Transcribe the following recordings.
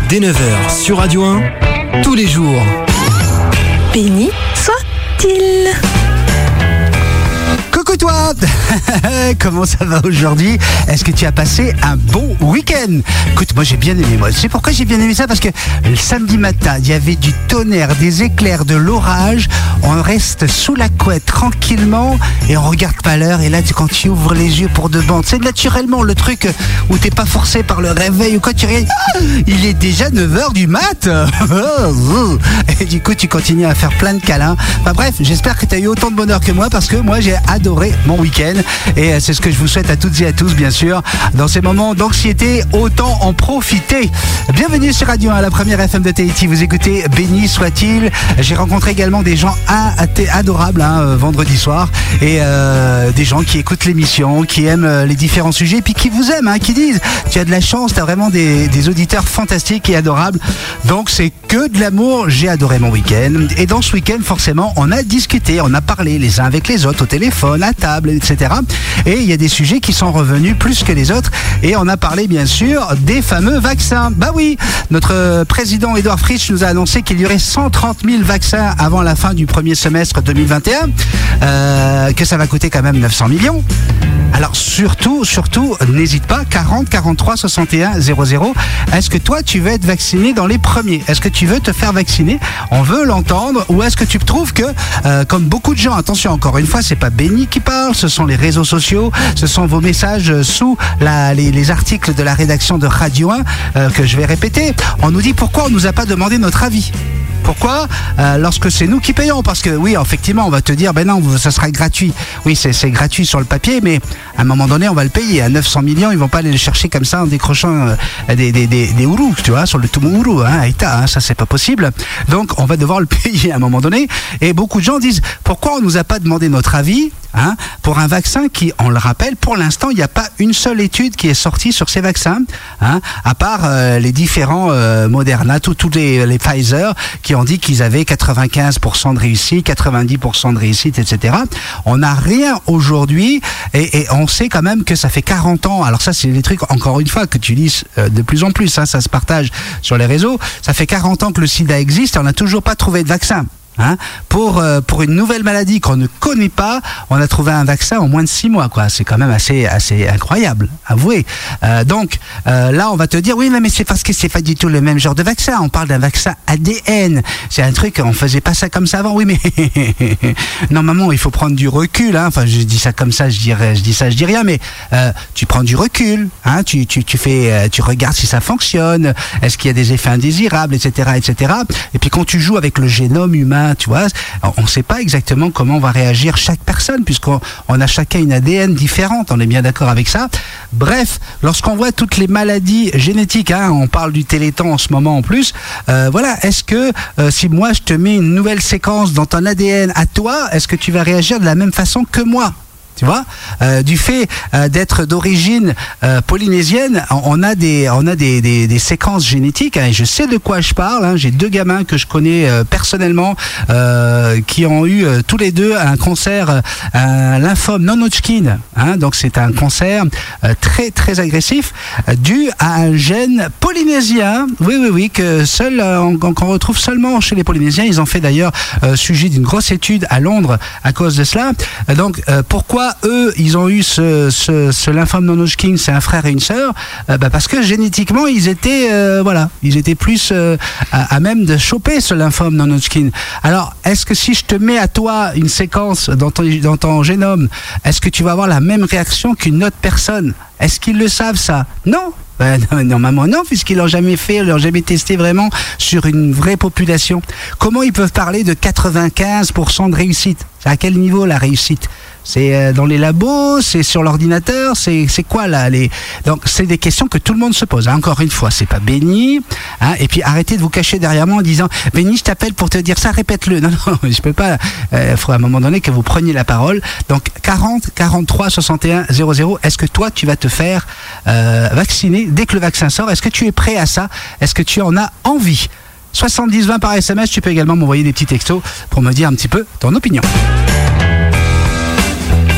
dès 9h sur Radio 1, tous les jours. Béni soit-il. Coucou toi. Comment ça va aujourd'hui? Est-ce que tu as passé un bon week-end? Écoute, moi j'ai bien aimé. Moi, tu sais pourquoi j'ai bien aimé ça? Parce que le samedi matin, il y avait du tonnerre, des éclairs, de l'orage. On reste sous la couette tranquillement et on regarde pas l'heure. Et là, quand tu ouvres les yeux pour de bon, c'est naturellement le truc où t'es pas forcé par le réveil ou quoi. Tu regardes, il est déjà 9h du mat. Et du coup, tu continues à faire plein de câlins. Enfin bref, j'espère que tu as eu autant de bonheur que moi parce que moi j'ai adoré mon week-end et c'est ce que je vous souhaite à toutes et à tous, bien sûr. Dans ces moments d'anxiété, autant en profiter. Bienvenue sur Radio 1, la première FM de Tahiti. Vous écoutez Béni soit-il. J'ai rencontré également des gens adorables vendredi soir et des gens qui écoutent l'émission, qui aiment les différents sujets et puis qui vous aiment, qui disent tu as de la chance, tu as vraiment des auditeurs fantastiques et adorables. Donc c'est que de l'amour. J'ai adoré mon week-end et dans ce week-end forcément on a discuté, on a parlé les uns avec les autres au téléphone, à table, etc. Et il y a des sujets qui sont revenus plus que les autres et on a parlé bien sûr des fameux vaccins. Bah oui, notre président Édouard Fritsch nous a annoncé qu'il y aurait 130 000 vaccins avant la fin du premier semestre 2021, que ça va coûter quand même 900 millions. Alors surtout, n'hésite pas, 40 43 61 00. Est-ce que toi tu veux être vacciné dans les premiers? Est-ce que tu veux te faire vacciner? On veut l'entendre. Ou est-ce que tu trouves que, comme beaucoup de gens, attention encore une fois, c'est pas Béni qui parle, ce sont les réseaux sociaux, ce sont vos messages sous les articles de la rédaction de Radio 1 que je vais répéter. On nous dit pourquoi on nous a pas demandé notre avis. Pourquoi lorsque c'est nous qui payons? Parce que oui, effectivement, on va te dire, ben non, ça sera gratuit. Oui, c'est gratuit sur le papier, mais à un moment donné, on va le payer. À 900 millions, ils vont pas aller le chercher comme ça en décrochant des ourous, tu vois, sur le Tumuru, Aïta, ça c'est pas possible. Donc, on va devoir le payer à un moment donné. Et beaucoup de gens disent, pourquoi on nous a pas demandé notre avis pour un vaccin qui, on le rappelle, pour l'instant, il n'y a pas une seule étude qui est sortie sur ces vaccins, à part les différents Moderna, tous les Pfizer, qui ont dit qu'ils avaient 95% de réussite, 90% de réussite, etc. On n'a rien aujourd'hui et on sait quand même que ça fait 40 ans. Alors ça, c'est des trucs, encore une fois, que tu lis de plus en plus. Ça se partage sur les réseaux. Ça fait 40 ans que le sida existe et on n'a toujours pas trouvé de vaccin. Pour une nouvelle maladie qu'on ne connaît pas, on a trouvé un vaccin en moins de 6 mois, quoi. C'est quand même assez incroyable, avouez. Donc là, on va te dire oui, mais c'est parce que c'est pas du tout le même genre de vaccin. On parle d'un vaccin ADN. C'est un truc, on faisait pas ça comme ça avant. Oui, mais normalement, il faut prendre du recul. Enfin, je dis ça comme ça, je dis rien, mais tu prends du recul. Tu regardes si ça fonctionne. Est-ce qu'il y a des effets indésirables, etc., etc. Et puis quand tu joues avec le génome humain, tu vois, on ne sait pas exactement comment va réagir chaque personne puisqu'on a chacun une ADN différente, on est bien d'accord avec ça. Bref, lorsqu'on voit toutes les maladies génétiques, on parle du Téléthon en ce moment en plus, voilà, est-ce que si moi je te mets une nouvelle séquence dans ton ADN à toi, est-ce que tu vas réagir de la même façon que moi ? Tu vois, du fait d'être d'origine polynésienne, on a des séquences génétiques, et je sais de quoi je parle. J'ai 2 gamins que je connais personnellement qui ont eu tous les deux un cancer, un lymphome non-Hodgkin. Donc c'est un cancer très très agressif dû à un gène polynésien. Oui, que qu'on retrouve seulement chez les Polynésiens. Ils ont fait d'ailleurs sujet d'une grosse étude à Londres à cause de cela. Donc pourquoi eux, ils ont eu ce lymphome non-Hodgkin, c'est un frère et une sœur, parce que génétiquement, ils étaient plus à même de choper ce lymphome non-Hodgkin. Alors, est-ce que si je te mets à toi une séquence dans ton génome, est-ce que tu vas avoir la même réaction qu'une autre personne? Est-ce qu'ils le savent, ça? Non. Normalement non, puisqu'ils l'ont jamais fait, ils l'ont jamais testé vraiment sur une vraie population. Comment ils peuvent parler de 95% de réussite? C'est à quel niveau la réussite? C'est dans les labos, c'est sur l'ordinateur, c'est quoi là Donc c'est des questions que tout le monde se pose. Encore une fois, c'est pas Béni. Et puis arrêtez de vous cacher derrière moi en disant Béni, je t'appelle pour te dire ça, répète-le. Non, je peux pas. Il faut à un moment donné que vous preniez la parole. Donc 40 43 61 00. Est-ce que toi tu vas te faire vacciner dès que le vaccin sort? Est-ce que tu es prêt à ça? Est-ce que tu en as envie? 70-20 par SMS. Tu peux également m'envoyer des petits textos pour me dire un petit peu ton opinion.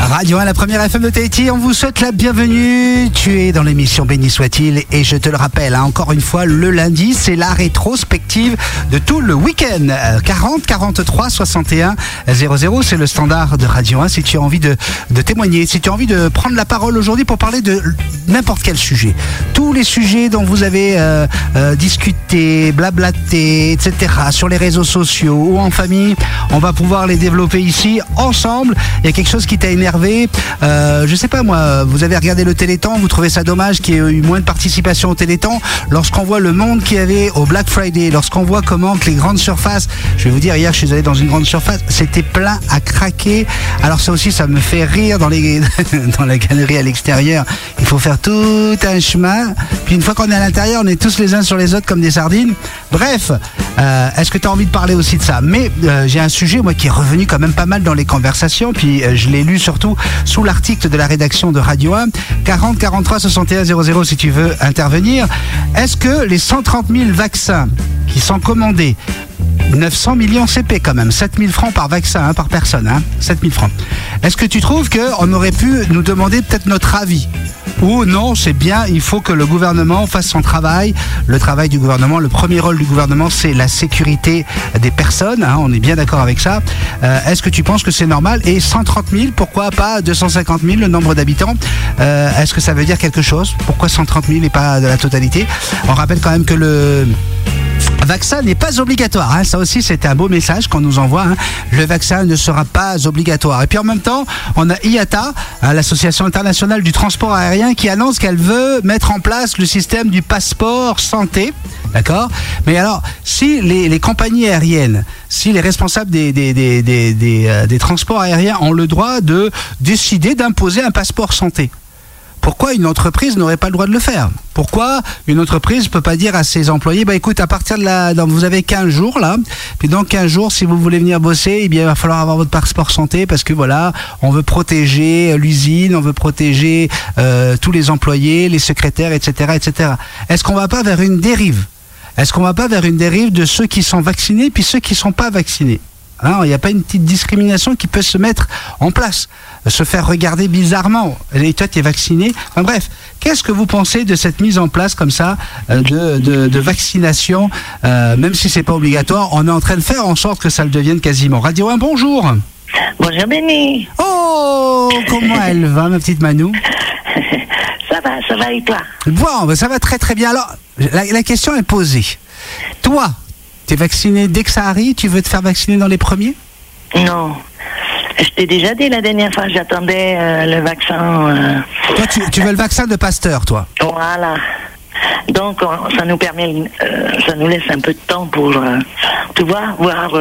Radio 1, la première FM de Tahiti, on vous souhaite la bienvenue. Tu es dans l'émission Béni soit-il et je te le rappelle, encore une fois, le lundi, c'est la rétrospective de tout le week-end. 40 43 61 00, c'est le standard de Radio 1 si tu as envie de témoigner, si tu as envie de prendre la parole aujourd'hui pour parler de n'importe quel sujet. Tous les sujets dont vous avez discuté, blablaté, etc. sur les réseaux sociaux ou en famille, on va pouvoir les développer ici ensemble. Il y a quelque chose qui t'a énervé, je sais pas moi, vous avez regardé le Téléthon, vous trouvez ça dommage qu'il y ait eu moins de participation au Téléthon, lorsqu'on voit le monde qu'il y avait au Black Friday, lorsqu'on voit comment que les grandes surfaces, je vais vous dire, hier je suis allé dans une grande surface, c'était plein à craquer. Alors ça aussi, ça me fait rire dans la galerie à l'extérieur, il faut faire tout un chemin, puis une fois qu'on est à l'intérieur, on est tous les uns sur les autres comme des sardines. Bref, est-ce que tu as envie de parler aussi de ça? Mais j'ai un sujet, moi, qui est revenu quand même pas mal dans les conversations, puis je l'ai lu surtout sous l'article de la rédaction de Radio 1, 40 43 61 00 si tu veux intervenir. Est-ce que les 130 000 vaccins qui sont commandés, 900 millions CP quand même, 7 000 francs par vaccin, par personne, 7 000 francs. Est-ce que tu trouves qu'on aurait pu nous demander peut-être notre avis? Ou non, c'est bien, il faut que le gouvernement fasse son travail. Le travail du gouvernement, le premier rôle du gouvernement, c'est la sécurité des personnes, on est bien d'accord avec ça. Est-ce que tu penses que c'est normal? Et 130 000, pourquoi pas 250 000, le nombre d'habitants? Est-ce que ça veut dire quelque chose? Pourquoi 130 000 et pas de la totalité? On rappelle quand même que le vaccin n'est pas obligatoire, ça aussi c'est un beau message qu'on nous envoie, le vaccin ne sera pas obligatoire. Et puis en même temps, on a IATA, l'association internationale du transport aérien, qui annonce qu'elle veut mettre en place le système du passeport santé, d'accord? Mais alors, si les compagnies aériennes, si les responsables des transports aériens ont le droit de décider d'imposer un passeport santé, pourquoi une entreprise n'aurait pas le droit de le faire? Pourquoi une entreprise ne peut pas dire à ses employés, écoute, à partir de là, vous avez 15 jours là, puis dans 15 jours, si vous voulez venir bosser, il va falloir avoir votre passeport santé parce que voilà, on veut protéger l'usine, on veut protéger tous les employés, les secrétaires, etc., etc. Est-ce qu'on va pas vers une dérive? Est-ce qu'on va pas vers une dérive de ceux qui sont vaccinés puis ceux qui sont pas vaccinés? Il n'y a pas une petite discrimination qui peut se mettre en place, se faire regarder bizarrement. Et toi, tu es vacciné. Enfin, bref, qu'est-ce que vous pensez de cette mise en place comme ça de vaccination, même si c'est pas obligatoire? On est en train de faire en sorte que ça le devienne quasiment. Radio 1, bonjour. Bonjour Béni. Oh, comment elle va, ma petite Manou? Ça va et toi? Bon, ça va très très bien. Alors, la question est posée. Toi, t'es vacciné dès que ça arrive? Tu veux te faire vacciner dans les premiers? Non. Je t'ai déjà dit la dernière fois, j'attendais le vaccin. Toi, tu veux le vaccin de Pasteur, toi? Voilà. Donc, ça nous permet, ça nous laisse un peu de temps pour, tu vois, voir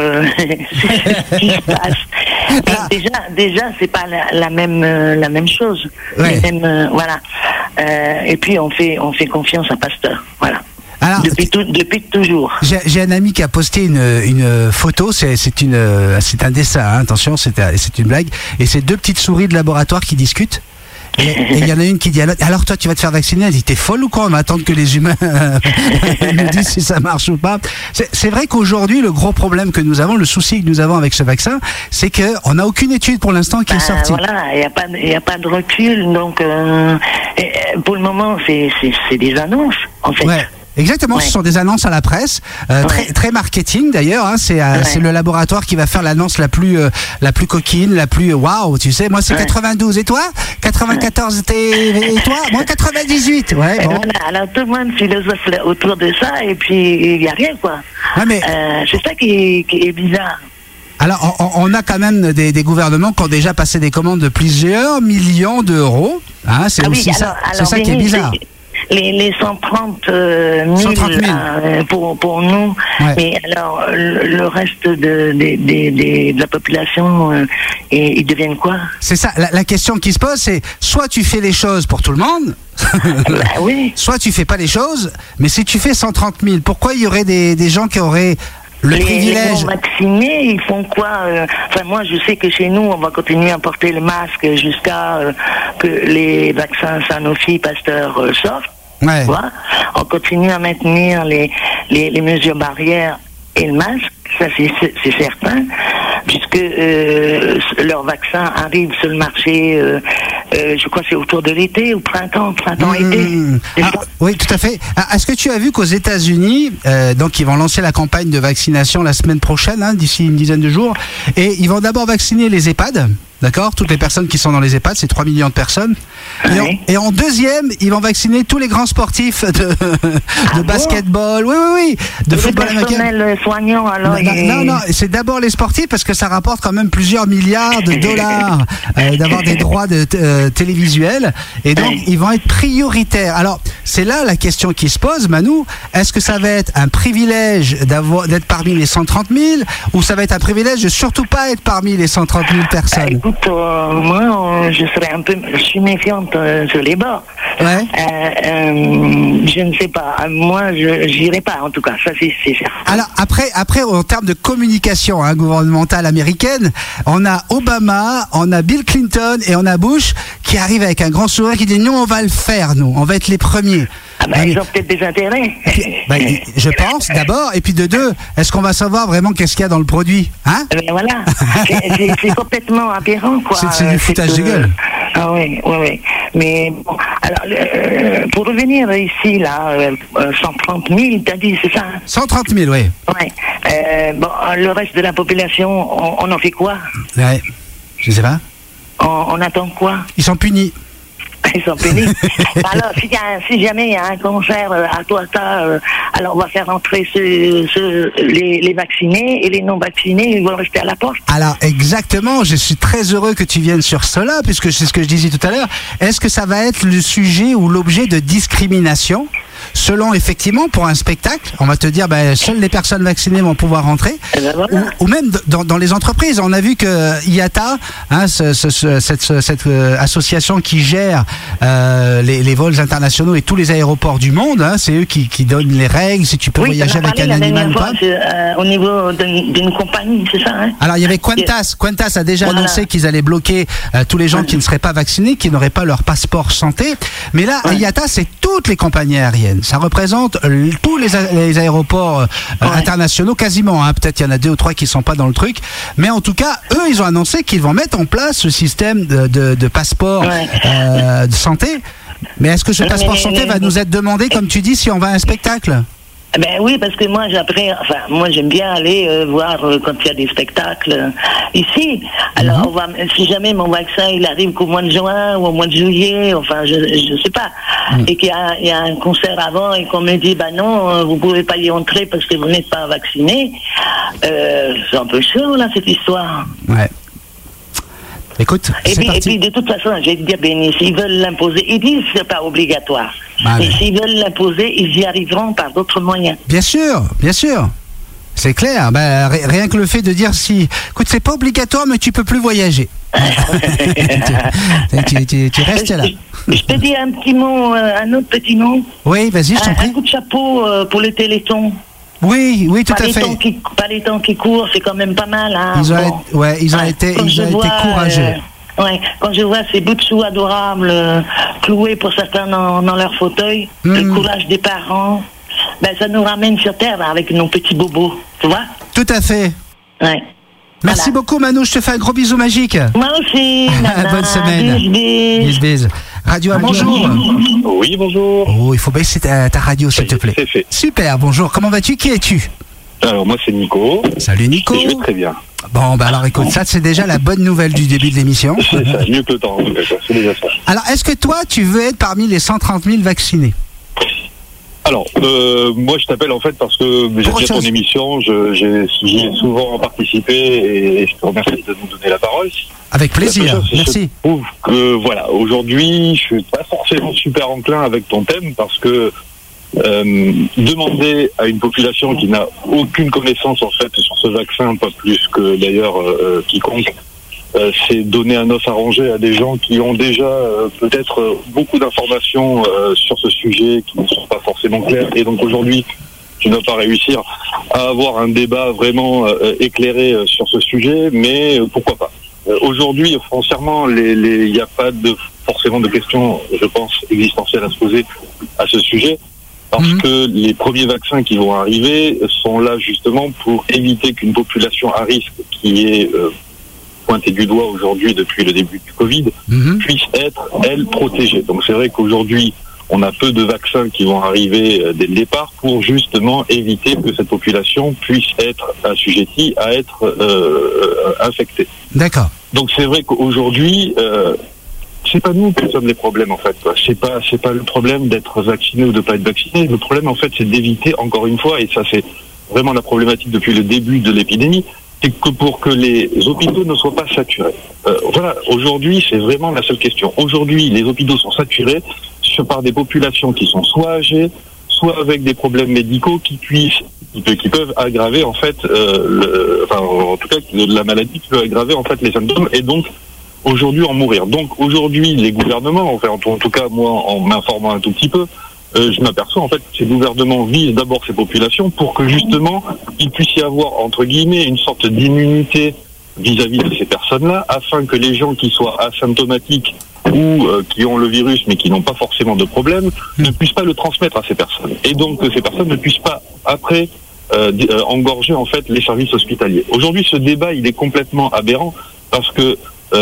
ce qui se passe. Déjà, c'est pas la même chose. Ouais. Voilà. Et puis, on fait confiance à Pasteur. Voilà. Alors, depuis toujours. J'ai un ami qui a posté une photo, c'est un dessin, attention, c'est une blague, et c'est deux petites souris de laboratoire qui discutent. Et il y en a une qui dit alors toi tu vas te faire vacciner? Elle dit t'es folle ou quoi? On va attendre que les humains nous disent si ça marche ou pas. C'est vrai qu'aujourd'hui le gros problème que nous avons, le souci que nous avons avec ce vaccin, c'est qu'on n'a aucune étude pour l'instant qui est sortie. Voilà, il n'y a pas de recul, donc pour le moment c'est des annonces en fait. Ouais. Exactement, ouais. Ce sont des annonces à la presse, très marketing d'ailleurs. C'est le laboratoire qui va faire l'annonce la plus coquine, la plus waouh. Tu sais, moi c'est 92 et toi 94 et toi? Moi 98. Ouais. Bon. Voilà, alors tout le monde philosophe autour de ça et puis il n'y a rien quoi. Ouais, mais c'est ça qui est bizarre. Alors, on a quand même des gouvernements qui ont déjà passé des commandes de plusieurs millions d'euros. C'est aussi ça qui est bizarre. Les 130 000 pour nous, ouais. Mais alors le reste de la population, ils deviennent quoi? C'est ça, la question qui se pose, c'est soit tu fais les choses pour tout le monde, oui. Soit tu fais pas les choses, mais si tu fais 130 000, pourquoi il y aurait des gens qui auraient le privilège? Les non-vaccinés, ils font quoi? Enfin, moi, je sais que chez nous, on va continuer à porter le masque jusqu'à que les vaccins Sanofi, Pasteur sortent. Ouais. On continue à maintenir les mesures barrières et le masque, ça c'est certain. puisque leur vaccin arrive sur le marché, je crois que c'est autour de l'été, ou printemps-été. Oui, tout à fait. Est-ce que tu as vu qu'aux États-Unis, donc ils vont lancer la campagne de vaccination la semaine prochaine, d'ici une dizaine de jours, et ils vont d'abord vacciner les EHPAD. D'accord, toutes les personnes qui sont dans les EHPAD, c'est 3 millions de personnes. Et en deuxième, ils vont vacciner tous les grands sportifs de basketball, de football américain. Personnel soignant, alors. Non, c'est d'abord les sportifs parce que ça rapporte quand même plusieurs milliards de dollars d'avoir des droits de télévisuels. Et donc, ils vont être prioritaires. Alors, c'est là la question qui se pose, Manou. Est-ce que ça va être un privilège d'être parmi les 130 000 ou ça va être un privilège de surtout pas être parmi les 130 000 personnes? Moi, je suis méfiante sur les bords. Ouais. Je ne sais pas. Moi, je n'irai pas, en tout cas. Ça, c'est certain. Alors, après, en termes de communication gouvernementale américaine, on a Obama, on a Bill Clinton et on a Bush qui arrivent avec un grand sourire qui dit nous, on va le faire, nous. On va être les premiers. Ils ont peut-être des intérêts. Je pense, d'abord. Et puis de deux, est-ce qu'on va savoir vraiment qu'est-ce qu'il y a dans le produit, voilà. C'est complètement aberrant, quoi. C'est du foutage de gueule. Ah oui. Mais bon, alors, pour revenir ici, là, 130 000, t'as dit, c'est ça? 130 000, oui. Ouais. Le reste de la population, on en fait quoi? Ouais. Je sais pas. On attend quoi? Ils sont punis. Ils sont punis. Alors, si jamais il y a un concert à Toita, alors on va faire entrer les vaccinés et les non-vaccinés, ils vont rester à la porte. Alors, exactement, je suis très heureux que tu viennes sur cela, puisque c'est ce que je disais tout à l'heure. Est-ce que ça va être le sujet ou l'objet de discrimination ? Selon, effectivement, pour un spectacle, on va te dire, seules les personnes vaccinées vont pouvoir rentrer. Voilà. Ou même dans les entreprises. On a vu que IATA, cette association qui gère les vols internationaux et tous les aéroports du monde, c'est eux qui donnent les règles, si tu peux voyager avec un animal ou pas. Au niveau d'une compagnie, c'est ça, Alors, il y avait Qantas. Qantas a déjà annoncé qu'ils allaient bloquer tous les gens qui ne seraient pas vaccinés, qui n'auraient pas leur passeport santé. Mais là, IATA, c'est toutes les compagnies aériennes. Ça représente tous les aéroports internationaux, quasiment. Peut-être il y en a 2 ou 3 qui ne sont pas dans le truc. Mais en tout cas, eux, ils ont annoncé qu'ils vont mettre en place ce système de passeport de santé. Mais est-ce que ce passeport santé va nous être demandé, comme tu dis, si on va à un spectacle ? Oui, parce que moi j'aime bien aller voir quand il y a des spectacles ici. Alors si jamais mon vaccin il arrive qu'au mois de juin ou au mois de juillet, je sais pas, et qu'il y a un concert avant et qu'on me dit non, vous pouvez pas y entrer parce que vous n'êtes pas vacciné, c'est un peu chaud là cette histoire. Ouais. Écoute, et puis de toute façon, je vais te dire, Béni, s'ils veulent l'imposer, ils disent que c'est pas obligatoire. Et s'ils veulent l'imposer, ils y arriveront par d'autres moyens. Bien sûr. C'est clair. Rien que le fait de dire écoute, c'est pas obligatoire, mais tu peux plus voyager. tu restes là. Je peux dire un petit mot, un autre petit mot. Oui, vas-y, je t'en prie. Un coup de chapeau pour le Téléthon. Oui, tout à fait. Pas les temps qui courent, c'est quand même pas mal. Ils ont été courageux. Quand je vois ces bouts de choux adorables cloués pour certains dans leur fauteuil, le courage des parents, ça nous ramène sur terre avec nos petits bobos, tu vois? Tout à fait. Ouais. Merci beaucoup, Manu, je te fais un gros bisou magique. Moi aussi. Bonne semaine. Bis. Radio 1, bonjour. Oui, bonjour. Oh, il faut baisser ta radio, s'il te plaît. C'est fait. Super, bonjour. Comment vas-tu? Qui es-tu? Alors, moi, c'est Nico. Salut, Nico. Je vais très bien. Bon, alors écoute, ça, c'est déjà la bonne nouvelle du début de l'émission. C'est ça, mieux que le temps. C'est déjà ça. Alors, est-ce que toi, tu veux être parmi les 130 000 vaccinés? Alors, moi, je t'appelle en fait parce que j'aime bien ton émission. J'y ai souvent participé et je te remercie de nous donner la parole. Avec plaisir, merci. Je trouve que, aujourd'hui, je suis pas forcément super enclin avec ton thème parce que demander à une population qui n'a aucune connaissance en fait sur ce vaccin, pas plus que d'ailleurs quiconque, c'est donner un os à ronger à des gens qui ont déjà peut-être beaucoup d'informations sur ce sujet qui ne sont pas forcément claires. Et donc aujourd'hui, tu n'as pas réussir à avoir un débat vraiment éclairé sur ce sujet, mais pourquoi pas. Aujourd'hui, foncièrement, il n'y a pas forcément de questions, je pense, existentielles à se poser à ce sujet. Parce que les premiers vaccins qui vont arriver sont là justement pour éviter qu'une population à risque qui est pointée du doigt aujourd'hui depuis le début du Covid puisse être, elle, protégée. Donc c'est vrai qu'aujourd'hui, on a peu de vaccins qui vont arriver dès le départ pour justement éviter que cette population puisse être assujettie à être infectée. D'accord. Donc c'est vrai qu'aujourd'hui, c'est pas nous qui sommes les problèmes en fait, quoi. C'est pas le problème d'être vacciné ou de pas être vacciné. Le problème en fait, c'est d'éviter encore une fois, et ça c'est vraiment la problématique depuis le début de l'épidémie, c'est que pour que les hôpitaux ne soient pas saturés. Voilà, aujourd'hui c'est vraiment la seule question. Aujourd'hui, les hôpitaux sont saturés par des populations qui sont soit âgées, soit avec des problèmes médicaux qui peuvent aggraver en fait, en tout cas la maladie qui peut aggraver en fait les symptômes et donc aujourd'hui en mourir. Donc aujourd'hui les gouvernements, enfin en tout cas moi en m'informant un tout petit peu, je m'aperçois en fait que ces gouvernements visent d'abord ces populations pour que justement il puisse y avoir entre guillemets une sorte d'immunité vis-à-vis de ces personnes-là, afin que les gens qui soient asymptomatiques ou qui ont le virus mais qui n'ont pas forcément de problème ne puissent pas le transmettre à ces personnes. Et donc que ces personnes ne puissent pas après engorger en fait les services hospitaliers. Aujourd'hui ce débat il est complètement aberrant parce que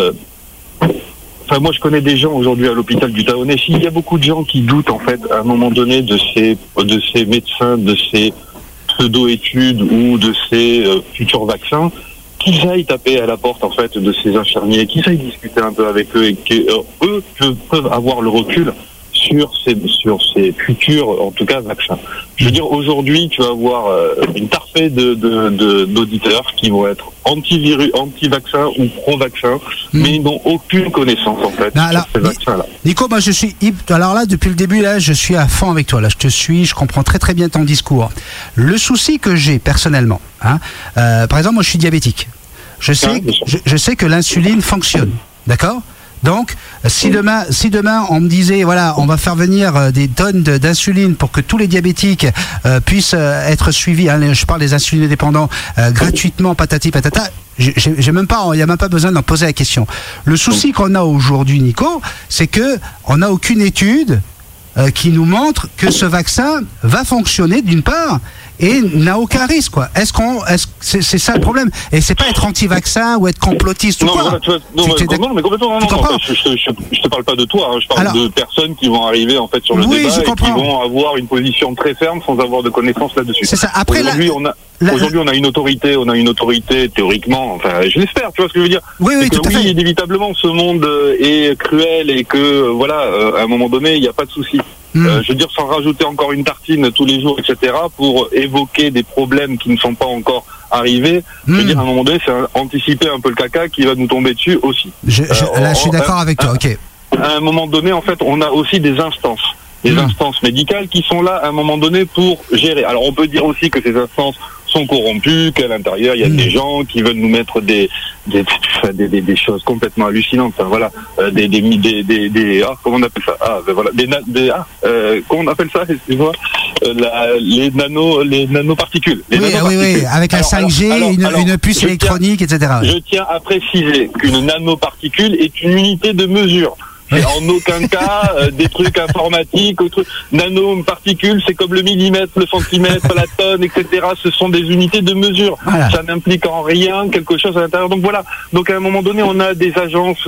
moi je connais des gens aujourd'hui à l'hôpital du Tahonnet. Il y a beaucoup de gens qui doutent en fait à un moment donné de ces médecins, de ces pseudo-études ou de ces futurs vaccins, qu'ils aillent taper à la porte en fait de ces infirmiers, qu'ils aillent discuter un peu avec eux et qu'eux peuvent avoir le recul sur ces futurs, en tout cas, vaccins. Je veux dire, aujourd'hui, tu vas avoir une tarpée d'auditeurs qui vont être anti-vaccins ou pro-vaccins, mais ils n'ont aucune connaissance, en fait, sur ces vaccins-là. Nico, moi, alors là, depuis le début, là, je suis à fond avec toi. Là, je te suis, je comprends très, très bien ton discours. Le souci que j'ai, personnellement, par exemple, moi, je suis diabétique. Je sais que l'insuline fonctionne. D'accord ? Donc, si demain on me disait, voilà, on va faire venir des tonnes d'insuline pour que tous les diabétiques puissent être suivis, je parle des insulines dépendants, gratuitement, patati patata, j'ai même pas, il n'y a même pas besoin d'en poser la question. Le souci qu'on a aujourd'hui, Nico, c'est que on n'a aucune étude qui nous montre que ce vaccin va fonctionner d'une part et n'a aucun risque, quoi. C'est ça le problème. Et c'est pas être anti-vaccin ou être complotiste ou quoi. Mais complètement, non. Je te parle pas de toi, je parle de personnes qui vont arriver en fait sur le débat et qui vont avoir une position très ferme sans avoir de connaissances là-dessus. C'est ça. Après, aujourd'hui, on a une autorité théoriquement, enfin, je l'espère, tu vois ce que je veux dire. Oui, tout à fait. Inévitablement, ce monde est cruel et que, à un moment donné, il n'y a pas de souci. Je veux dire, sans rajouter encore une tartine tous les jours, etc., pour évoquer des problèmes qui ne sont pas encore arrivés. Je veux dire, à un moment donné, c'est anticiper un peu le caca qui va nous tomber dessus aussi. Là, je suis d'accord avec toi, ok. À un moment donné, en fait, on a aussi des instances. Des instances médicales qui sont là à un moment donné pour gérer. Alors on peut dire aussi que ces instances sont corrompues, qu'à l'intérieur il y a des gens qui veulent nous mettre des choses complètement hallucinantes. Enfin, voilà, comment on appelle ça comment on appelle ça, excuse-moi, les nanoparticules. Oui, avec la 5G, une puce électronique, etc. Je tiens à préciser qu'une nanoparticule est une unité de mesure. C'est en aucun cas des trucs informatiques, nanoparticules, c'est comme le millimètre, le centimètre, la tonne, etc. Ce sont des unités de mesure. Voilà. Ça n'implique en rien quelque chose à l'intérieur. Donc voilà. Donc à un moment donné, on a des agences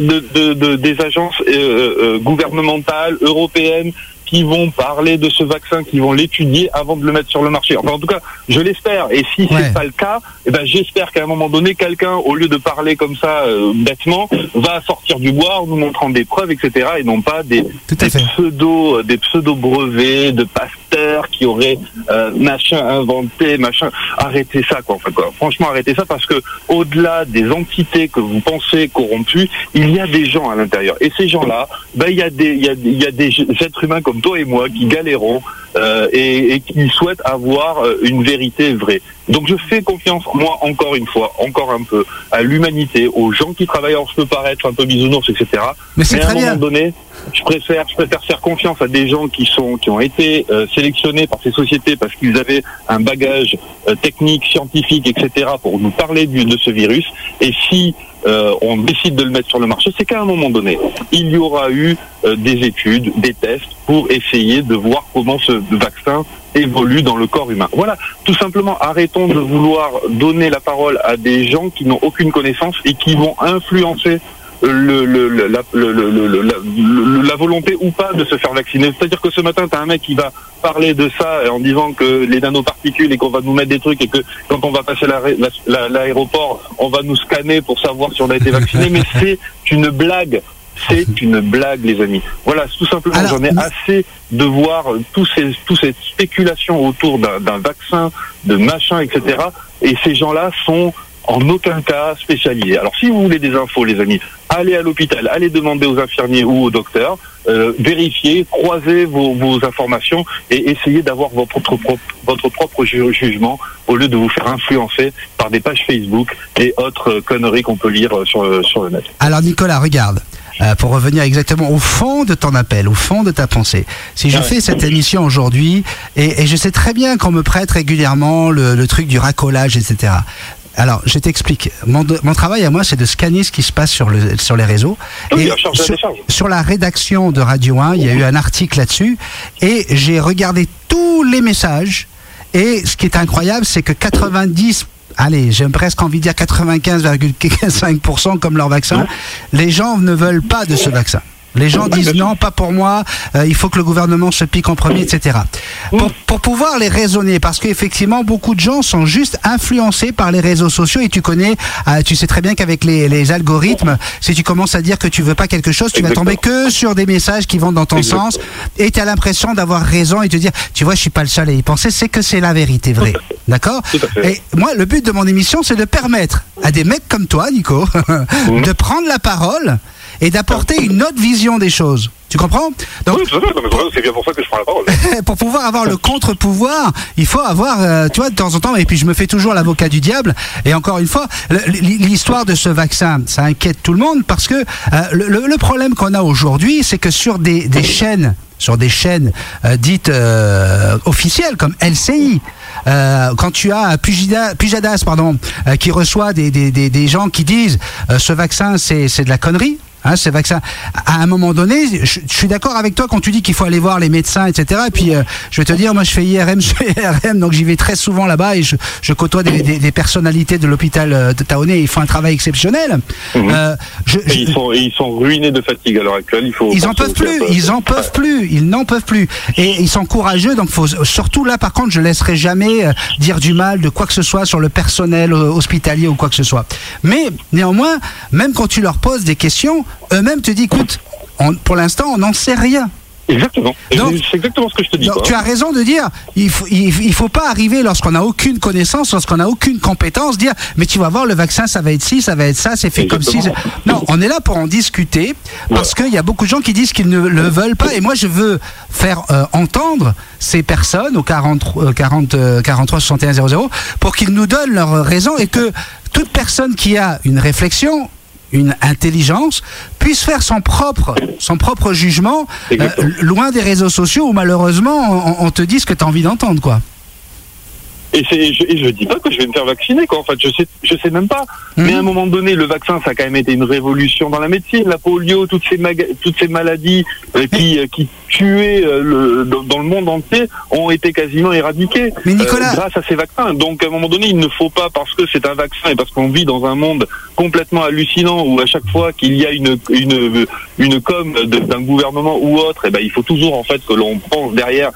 gouvernementales, européennes, qui vont parler de ce vaccin, qui vont l'étudier avant de le mettre sur le marché. Enfin, en tout cas, je l'espère. Et si c'est pas le cas, j'espère qu'à un moment donné, quelqu'un, au lieu de parler comme ça bêtement, va sortir du bois en nous montrant des preuves, etc. Et non pas des pseudo brevets de Pasteur qui auraient inventé, Arrêtez ça, quoi. Enfin, quoi. Franchement, arrêtez ça parce que au-delà des entités que vous pensez corrompues, il y a des gens à l'intérieur. Et ces gens-là, il y a des êtres humains comme toi et moi qui galérons et qui souhaitent avoir une vérité vraie. Donc je fais confiance, moi, encore une fois, encore un peu, à l'humanité, aux gens qui travaillent. Alors je peux paraître un peu bisounours, etc. Mais à un moment donné, je préfère faire confiance à des gens qui ont été sélectionnés par ces sociétés parce qu'ils avaient un bagage technique, scientifique, etc. pour nous parler de ce virus. Et si on décide de le mettre sur le marché, c'est qu'à un moment donné, il y aura eu des études, des tests pour essayer de voir comment ce vaccin évolue dans le corps humain. Voilà, tout simplement, arrêtons de vouloir donner la parole à des gens qui n'ont aucune connaissance et qui vont influencer la volonté ou pas de se faire vacciner. C'est-à-dire que ce matin, tu as un mec qui va parler de ça en disant que les nanoparticules et qu'on va nous mettre des trucs et que quand on va passer l'aéroport, on va nous scanner pour savoir si on a été vacciné, mais c'est une blague. C'est une blague, les amis. Voilà, tout simplement, j'en ai assez de voir toutes ces spéculations autour d'un vaccin, de machin, etc. Et ces gens-là sont en aucun cas spécialisés. Alors, si vous voulez des infos, les amis, allez à l'hôpital, allez demander aux infirmiers ou aux docteurs, vérifiez, croisez vos informations et essayez d'avoir votre propre jugement au lieu de vous faire influencer par des pages Facebook et autres conneries qu'on peut lire sur le net. Alors, Nicolas, regarde. Pour revenir exactement au fond de ton appel, au fond de ta pensée. Si je fais cette émission aujourd'hui, et je sais très bien qu'on me prête régulièrement le truc du racolage, etc. Alors, je t'explique. Mon travail à moi, c'est de scanner ce qui se passe sur les réseaux. Oui, et sur la rédaction de Radio 1, il y a eu un article là-dessus, et j'ai regardé tous les messages, et ce qui est incroyable, c'est que j'ai presque envie de dire 95,5% comme leur vaccin, les gens ne veulent pas de ce vaccin. Les gens disent non, pas pour moi, il faut que le gouvernement se pique en premier, etc. Pour pouvoir les raisonner, parce qu'effectivement, beaucoup de gens sont juste influencés par les réseaux sociaux et tu sais très bien qu'avec les algorithmes, si tu commences à dire que tu veux pas quelque chose, tu vas tomber que sur des messages qui vont dans ton sens et tu as l'impression d'avoir raison et te dire, tu vois, je suis pas le seul à y penser, c'est que c'est la vérité vraie. D'accord ? Et moi, le but de mon émission, c'est de permettre à des mecs comme toi, Nico, de prendre la parole et d'apporter une autre vision des choses. Tu comprends ? Donc, oui, c'est bien pour ça que je prends la parole. Pour pouvoir avoir le contre-pouvoir, il faut avoir, tu vois, de temps en temps, et puis je me fais toujours l'avocat du diable, et encore une fois, l'histoire de ce vaccin, ça inquiète tout le monde, parce que le problème qu'on a aujourd'hui, c'est que sur des chaînes dites officielles, comme LCI, quand tu as Pujadas, qui reçoit des gens qui disent ce vaccin c'est de la connerie. Ces vaccins, à un moment donné, je suis d'accord avec toi quand tu dis qu'il faut aller voir les médecins, etc. Et puis, je vais te dire, moi, je fais IRM, donc j'y vais très souvent là-bas et je côtoie des personnalités de l'hôpital de Taonnet. Ils font un travail exceptionnel. Ils sont ruinés de fatigue à l'heure actuelle. Ils n'en peuvent plus. Et ils sont courageux. Donc, surtout là, par contre, je laisserai jamais dire du mal de quoi que ce soit sur le personnel hospitalier ou quoi que ce soit. Mais néanmoins, même quand tu leur poses des questions, eux-mêmes te disent, écoute, pour l'instant, on n'en sait rien. Exactement. C'est exactement ce que je te dis. Donc, tu as raison de dire, il faut pas arriver lorsqu'on n'a aucune connaissance, lorsqu'on n'a aucune compétence, dire, mais tu vas voir, le vaccin, ça va être ci, ça va être ça, c'est fait exactement. Comme ci. Non, on est là pour en discuter, parce qu'il y a beaucoup de gens qui disent qu'ils ne le veulent pas, et moi, je veux faire entendre ces personnes au 43 61 00 pour qu'ils nous donnent leurs raisons et que toute personne qui a une réflexion, une intelligence, puisse faire son propre jugement, loin des réseaux sociaux où malheureusement on te dit ce que tu as envie d'entendre, quoi. Et je dis pas que je vais me faire vacciner, quoi. En fait, je sais même pas. Mais à un moment donné, le vaccin, ça a quand même été une révolution dans la médecine. La polio, toutes ces maladies qui tuaient dans le monde entier ont été quasiment éradiquées grâce à ces vaccins. Donc, à un moment donné, il ne faut pas, parce que c'est un vaccin et parce qu'on vit dans un monde complètement hallucinant où à chaque fois qu'il y a une com d'un gouvernement ou autre, et ben il faut toujours en fait que l'on pense derrière,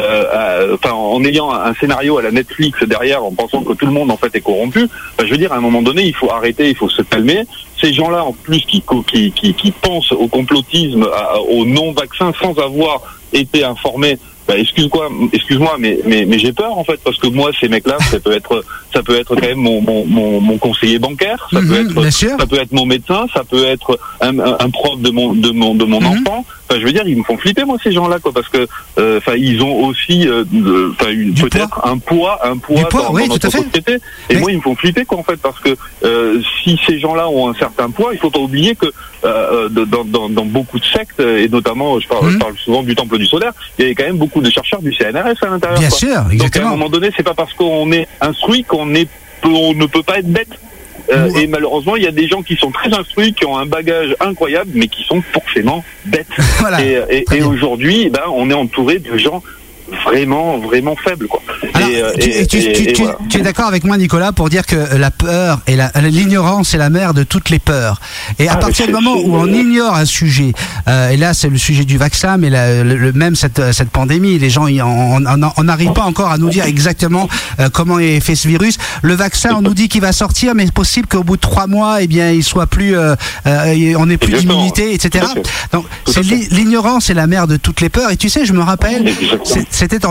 en ayant un scénario à la Netflix derrière, en pensant que tout le monde en fait est corrompu. Je veux dire, à un moment donné, il faut arrêter, il faut se calmer. Ces gens-là, en plus, qui pensent au complotisme, au non-vaccin, sans avoir été informés. Excuse-moi, mais j'ai peur en fait, parce que moi, ces mecs-là, ça peut être quand même mon conseiller bancaire, ça peut être mon médecin, ça peut être un prof de mon enfant. Enfin, je veux dire, ils me font flipper, moi, ces gens-là, quoi, parce que ils ont aussi peut-être un poids dans notre société. Et moi, ils me font flipper, quoi, en fait, parce que si ces gens-là ont un certain poids, il faut pas oublier que dans beaucoup de sectes, et notamment, je parle souvent du Temple du Solaire, il y a quand même beaucoup de chercheurs du CNRS à l'intérieur. Bien sûr, exactement. Donc à un moment donné, c'est pas parce qu'on est instruit qu'on ne peut pas être bête. Et malheureusement, il y a des gens qui sont très instruits, qui ont un bagage incroyable, mais qui sont forcément bêtes. Voilà. Et aujourd'hui, on est entouré de gens vraiment faibles, quoi. Alors, tu es d'accord avec moi, Nicolas, pour dire que la peur et l'ignorance est la mère de toutes les peurs. Et à partir du moment où on ignore un sujet, et là c'est le sujet du vaccin, mais même cette pandémie, les gens on n'arrive pas encore à nous dire exactement comment est fait ce virus. Le vaccin, on nous dit qu'il va sortir, mais c'est possible qu'au bout de 3 mois, eh bien, il soit plus, on n'ait plus d'immunité, etc. Donc c'est l'ignorance est la mère de toutes les peurs. Et tu sais, je me rappelle, c'était en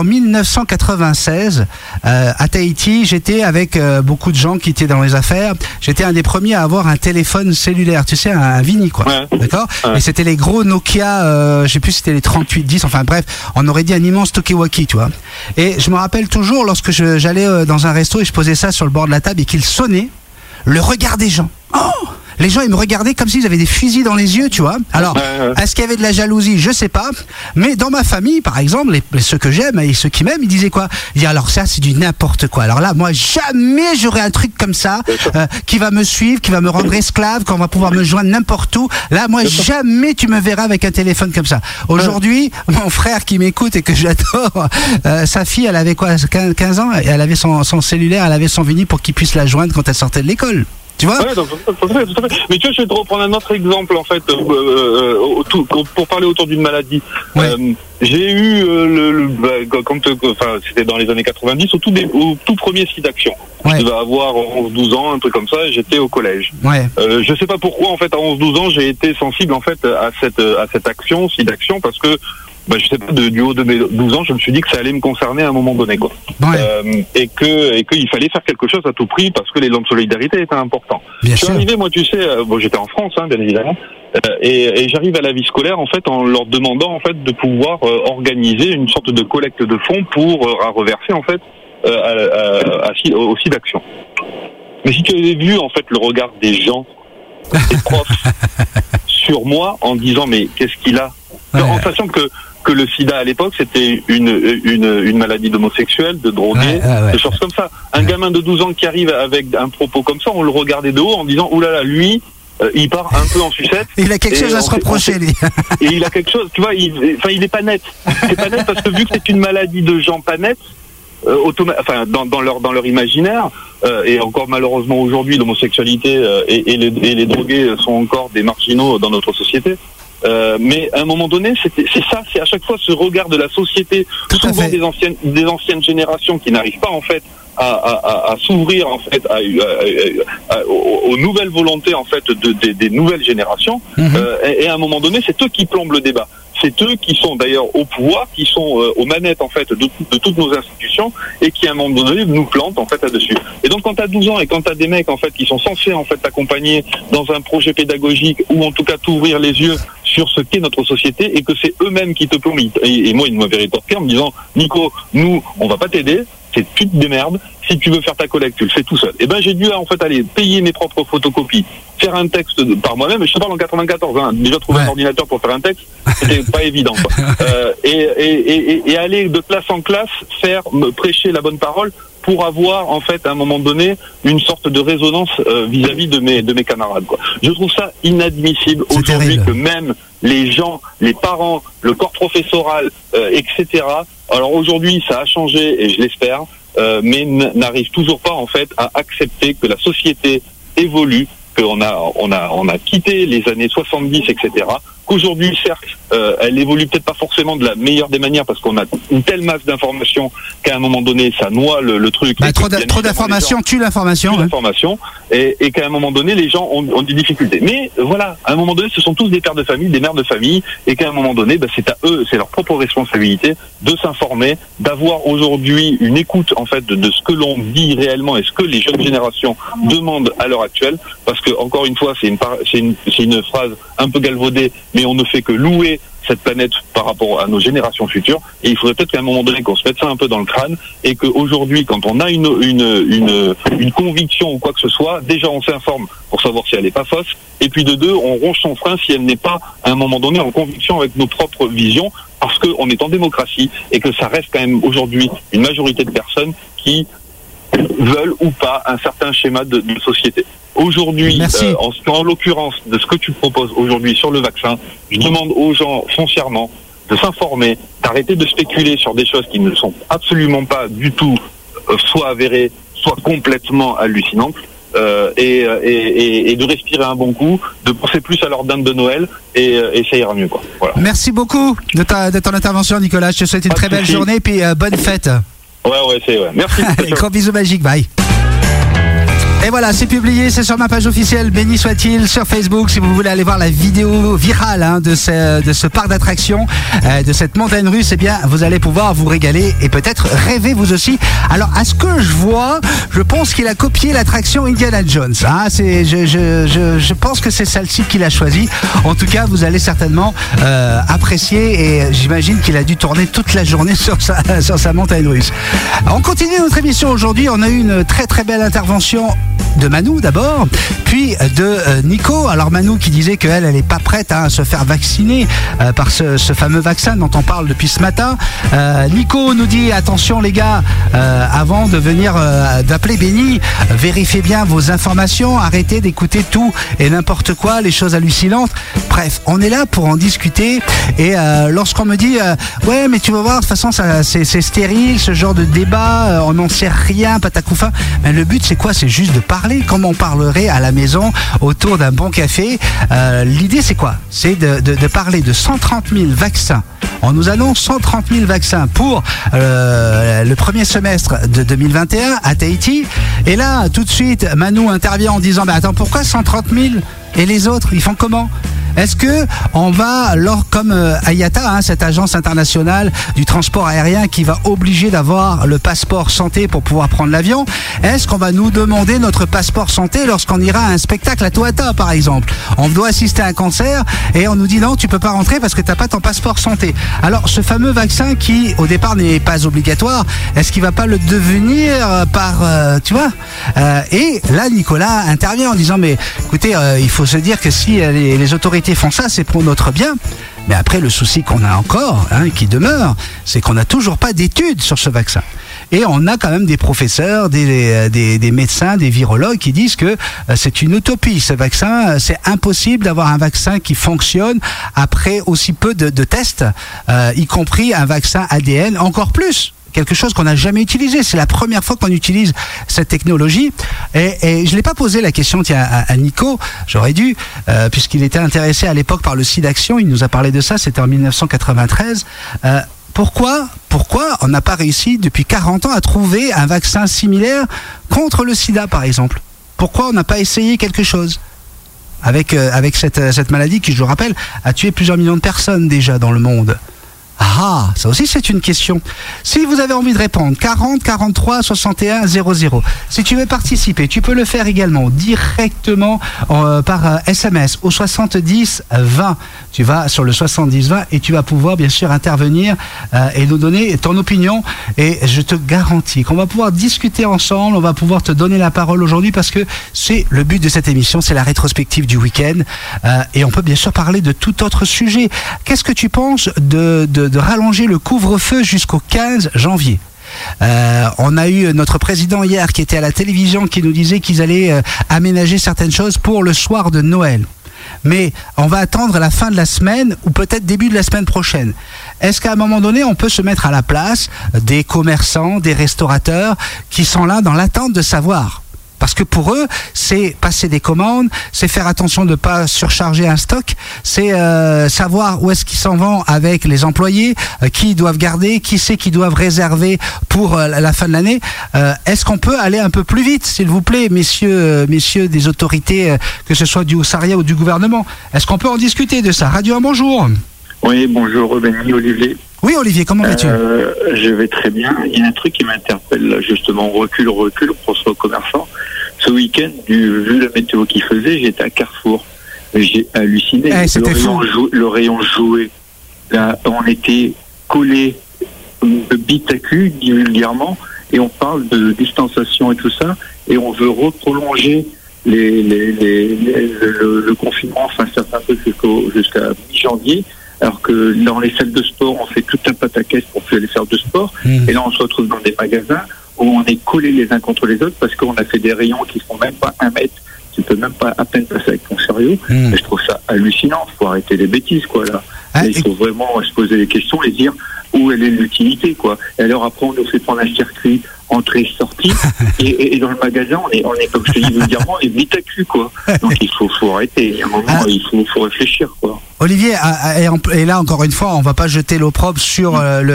1996 à Tahiti. J'étais avec beaucoup de gens qui étaient dans les affaires. J'étais un des premiers à avoir un téléphone cellulaire, tu sais, un Vini, quoi. Ouais. D'accord. Ouais. Et c'était les gros Nokia, je sais plus si c'était les 3810. Enfin bref, on aurait dit un immense Tokiwoki, tu vois. Et je me rappelle toujours lorsque j'allais dans un resto et je posais ça sur le bord de la table et qu'il sonnait, le regard des gens. Oh! Les gens, ils me regardaient comme s'ils avaient des fusils dans les yeux, tu vois. Alors, est-ce qu'il y avait de la jalousie? Je sais pas. Mais dans ma famille, par exemple, ceux que j'aime et ceux qui m'aiment, ils disaient quoi? Ils disaient, alors ça, c'est du n'importe quoi. Alors là, moi, jamais j'aurai un truc comme ça, qui va me suivre, qui va me rendre esclave, qu'on va pouvoir me joindre n'importe où. Là, moi, jamais tu me verras avec un téléphone comme ça. Aujourd'hui, mon frère qui m'écoute et que j'adore, sa fille, elle avait quoi, 15 ans? Et elle avait son cellulaire, elle avait son Vini pour qu'il puisse la joindre quand elle sortait de l'école. Tu vois? Ouais, tout à fait. Mais tu vois, je vais te reprendre un autre exemple, en fait, pour parler autour d'une maladie. Ouais. J'ai eu c'était dans les années 90, au tout premier site d'action. Ouais. Je devais avoir 11-12 ans, un truc comme ça, et j'étais au collège. Ouais. Je sais pas pourquoi, en fait, à 11-12 ans, j'ai été sensible, en fait, à cette action, site d'action, parce que je sais pas, du haut de mes 12 ans, je me suis dit que ça allait me concerner à un moment donné, quoi. Ouais. Et qu'il fallait faire quelque chose à tout prix parce que les langues de solidarité étaient importants. Je suis arrivé, moi, tu sais, j'étais en France, bien évidemment, et j'arrive à la vie scolaire, en fait, en leur demandant, en fait, de pouvoir organiser une sorte de collecte de fonds pour reverser, en fait, au site d'action. Mais si tu avais vu, en fait, le regard des gens, des profs, sur moi, en disant, mais qu'est-ce qu'il a? En sachant que le sida à l'époque c'était une maladie d'homosexuels, de drogués, de choses comme ça. Un gamin de 12 ans qui arrive avec un propos comme ça, on le regardait de haut en disant oulala, lui il part un peu en sucette. Il a quelque chose à se reprocher, lui. Et il a quelque chose, tu vois, il est pas net. C'est pas net parce que vu que c'est une maladie de gens pas nets, dans leur imaginaire, et encore malheureusement aujourd'hui l'homosexualité et les drogués sont encore des marginaux dans notre société. Mais à un moment donné, c'est à chaque fois ce regard de la société, souvent des anciennes générations qui n'arrivent pas en fait à s'ouvrir en fait aux nouvelles volontés en fait des nouvelles générations. Et à un moment donné, c'est eux qui plombent le débat. C'est eux qui sont d'ailleurs au pouvoir, qui sont aux manettes en fait de toutes nos institutions et qui à un moment donné nous plantent en fait là-dessus. Et donc quand t'as 12 ans et quand t'as des mecs en fait qui sont censés en fait t'accompagner dans un projet pédagogique ou en tout cas t'ouvrir les yeux sur ce qu'est notre société et que c'est eux-mêmes qui te plombent. Et moi ils m'avaient rétorqué en me disant Nico, nous on va pas t'aider. Tu te démerdes, si tu veux faire ta collecte, tu le fais tout seul. Et ben j'ai dû en fait aller payer mes propres photocopies, faire un texte par moi-même, et je te parle en 94, déjà trouver un ordinateur pour faire un texte, c'était pas évident, quoi. Et aller de classe en classe, prêcher la bonne parole pour avoir en fait à un moment donné une sorte de résonance vis-à-vis de mes camarades, quoi. Je trouve ça inadmissible aujourd'hui que même les gens, les parents, le corps professoral, etc. Alors aujourd'hui ça a changé et je l'espère, mais n'arrive toujours pas en fait à accepter que la société évolue, qu'on a quitté les années 70, etc. Qu'aujourd'hui, certes, elle évolue peut-être pas forcément de la meilleure des manières parce qu'on a une telle masse d'informations qu'à un moment donné, ça noie le truc. Trop d'informations tue l'information. Et qu'à un moment donné, les gens ont des difficultés. Mais voilà, à un moment donné, ce sont tous des pères de famille, des mères de famille, et qu'à un moment donné, c'est à eux, c'est leur propre responsabilité de s'informer, d'avoir aujourd'hui une écoute en fait de ce que l'on dit réellement et ce que les jeunes générations demandent à l'heure actuelle. Parce que encore une fois, c'est une phrase un peu galvaudée, mais on ne fait que louer cette planète par rapport à nos générations futures, et il faudrait peut-être qu'à un moment donné qu'on se mette ça un peu dans le crâne, et qu'aujourd'hui, quand on a une conviction ou quoi que ce soit, déjà on s'informe pour savoir si elle n'est pas fausse, et puis de deux, on ronge son frein si elle n'est pas à un moment donné en conviction avec nos propres visions, parce qu'on est en démocratie, et que ça reste quand même aujourd'hui une majorité de personnes qui veulent ou pas un certain schéma de société. Aujourd'hui, en l'occurrence de ce que tu proposes aujourd'hui sur le vaccin, je demande aux gens foncièrement de s'informer, d'arrêter de spéculer sur des choses qui ne sont absolument pas du tout soit avérées, soit complètement hallucinantes. Et de respirer un bon coup, de penser plus à leur dinde de Noël et ça ira mieux, quoi. Voilà. Merci beaucoup de ton intervention, Nicolas. Je te souhaite une très belle journée puis bonne fête. Ouais. Merci. Gros bisous magiques, bye. Et voilà, c'est publié, c'est sur ma page officielle, béni soit-il, sur Facebook. Si vous voulez aller voir la vidéo virale de ce parc d'attractions, de cette montagne russe, eh bien, vous allez pouvoir vous régaler et peut-être rêver vous aussi. Alors, à ce que je vois, je pense qu'il a copié l'attraction Indiana Jones. Je pense que c'est celle-ci qu'il a choisie. En tout cas, vous allez certainement apprécier et j'imagine qu'il a dû tourner toute la journée sur sa montagne russe. On continue notre émission aujourd'hui. On a eu une très très belle intervention de Manou d'abord, puis de Nico. Alors Manou qui disait qu'elle n'est pas prête à se faire vacciner par ce fameux vaccin dont on parle depuis ce matin. Nico nous dit attention les gars, avant de venir d'appeler Benny, vérifiez bien vos informations, arrêtez d'écouter tout et n'importe quoi, les choses hallucinantes. Bref, on est là pour en discuter et lorsqu'on me dit ouais mais tu vas voir de toute façon c'est stérile ce genre de débat, on n'en sait rien, patacoufa, mais le but c'est quoi? C'est juste de parler comme on parlerait à la maison autour d'un bon café. L'idée c'est quoi? C'est de parler de 130 000 vaccins. On nous annonce 130 000 vaccins pour le premier semestre de 2021 à Tahiti. Et là, tout de suite, Manou intervient en disant attends, pourquoi 130 000 et les autres, ils font comment? Est-ce que on va, comme IATA, cette agence internationale du transport aérien qui va obliger d'avoir le passeport santé pour pouvoir prendre l'avion, est-ce qu'on va nous demander notre passeport santé lorsqu'on ira à un spectacle à Toyota, par exemple? On doit assister à un concert et on nous dit non, tu peux pas rentrer parce que t'as pas ton passeport santé. Alors, ce fameux vaccin qui, au départ, n'est pas obligatoire, est-ce qu'il va pas le devenir tu vois? Et là, Nicolas intervient en disant mais écoutez, il faut se dire que si les autorités font ça, c'est pour notre bien. Mais après, le souci qu'on a encore, qui demeure, c'est qu'on n'a toujours pas d'études sur ce vaccin. Et on a quand même des professeurs, des médecins, des virologues qui disent que c'est une utopie. Ce vaccin, c'est impossible d'avoir un vaccin qui fonctionne après aussi peu de tests, y compris un vaccin ADN, encore plus. Quelque chose qu'on n'a jamais utilisé. C'est la première fois qu'on utilise cette technologie. Et je ne l'ai pas posé la question à Nico, j'aurais dû, puisqu'il était intéressé à l'époque par le SIDAction. Il nous a parlé de ça, c'était en 1993. Pourquoi on n'a pas réussi depuis 40 ans à trouver un vaccin similaire contre le sida, par exemple? Pourquoi on n'a pas essayé quelque chose avec cette maladie qui, je le rappelle, a tué plusieurs millions de personnes déjà dans le monde? Ah, ça aussi c'est une question. Si vous avez envie de répondre, 40 43 61 00. Si tu veux participer, tu peux le faire également directement par SMS au 70 20. Tu vas sur le 70 20 et tu vas pouvoir bien sûr intervenir et nous donner ton opinion. Et je te garantis qu'on va pouvoir discuter ensemble, on va pouvoir te donner la parole aujourd'hui parce que c'est le but de cette émission, c'est la rétrospective du week-end. Et on peut bien sûr parler de tout autre sujet. Qu'est-ce que tu penses de rallonger le couvre-feu jusqu'au 15 janvier. On a eu notre président hier qui était à la télévision qui nous disait qu'ils allaient aménager certaines choses pour le soir de Noël. Mais on va attendre la fin de la semaine ou peut-être début de la semaine prochaine. Est-ce qu'à un moment donné, on peut se mettre à la place des commerçants, des restaurateurs qui sont là dans l'attente de savoir ? Parce que pour eux, c'est passer des commandes, c'est faire attention de ne pas surcharger un stock, c'est savoir où est-ce qu'ils s'en vont avec les employés, qui ils doivent garder, qui c'est qu'ils doivent réserver pour la fin de l'année. Est-ce qu'on peut aller un peu plus vite, s'il vous plaît, messieurs des autorités, que ce soit du Haut-Saria ou du gouvernement? Est-ce qu'on peut en discuter de ça? Radio 1, bonjour. Oui, bonjour, Benny, Olivier. Oui, Olivier, comment vas-tu? Je vais très bien. Il y a un truc qui m'interpelle, justement, recul pour ce commerçant. Ce week-end, vu la météo qu'il faisait, j'étais à Carrefour. J'ai halluciné. Le rayon jouet. Là, on était collés de bite à cul, dit vulgairement, et on parle de distanciation et tout ça, et on veut prolonger le confinement, enfin certains trucs jusqu'à mi-janvier. Alors que dans les salles de sport, on fait tout un pataquès pour aller faire de sport. Et là, on se retrouve dans des magasins où on est collés les uns contre les autres parce qu'on a fait des rayons qui font même pas 1 mètre. Tu peux même pas à peine passer avec ton chariot. Je trouve ça hallucinant. Il faut arrêter les bêtises, quoi, là. Il faut vraiment se poser des questions et dire où elle est l'utilité, quoi. Et alors après, on nous fait prendre un circuit entrée-sortie et dans le magasin, on est comme je te dis vulgairement, on est vite à cul, quoi. Donc il faut arrêter. Il y a un moment, il faut réfléchir, quoi. Olivier, et là encore une fois, on va pas jeter l'opprobre sur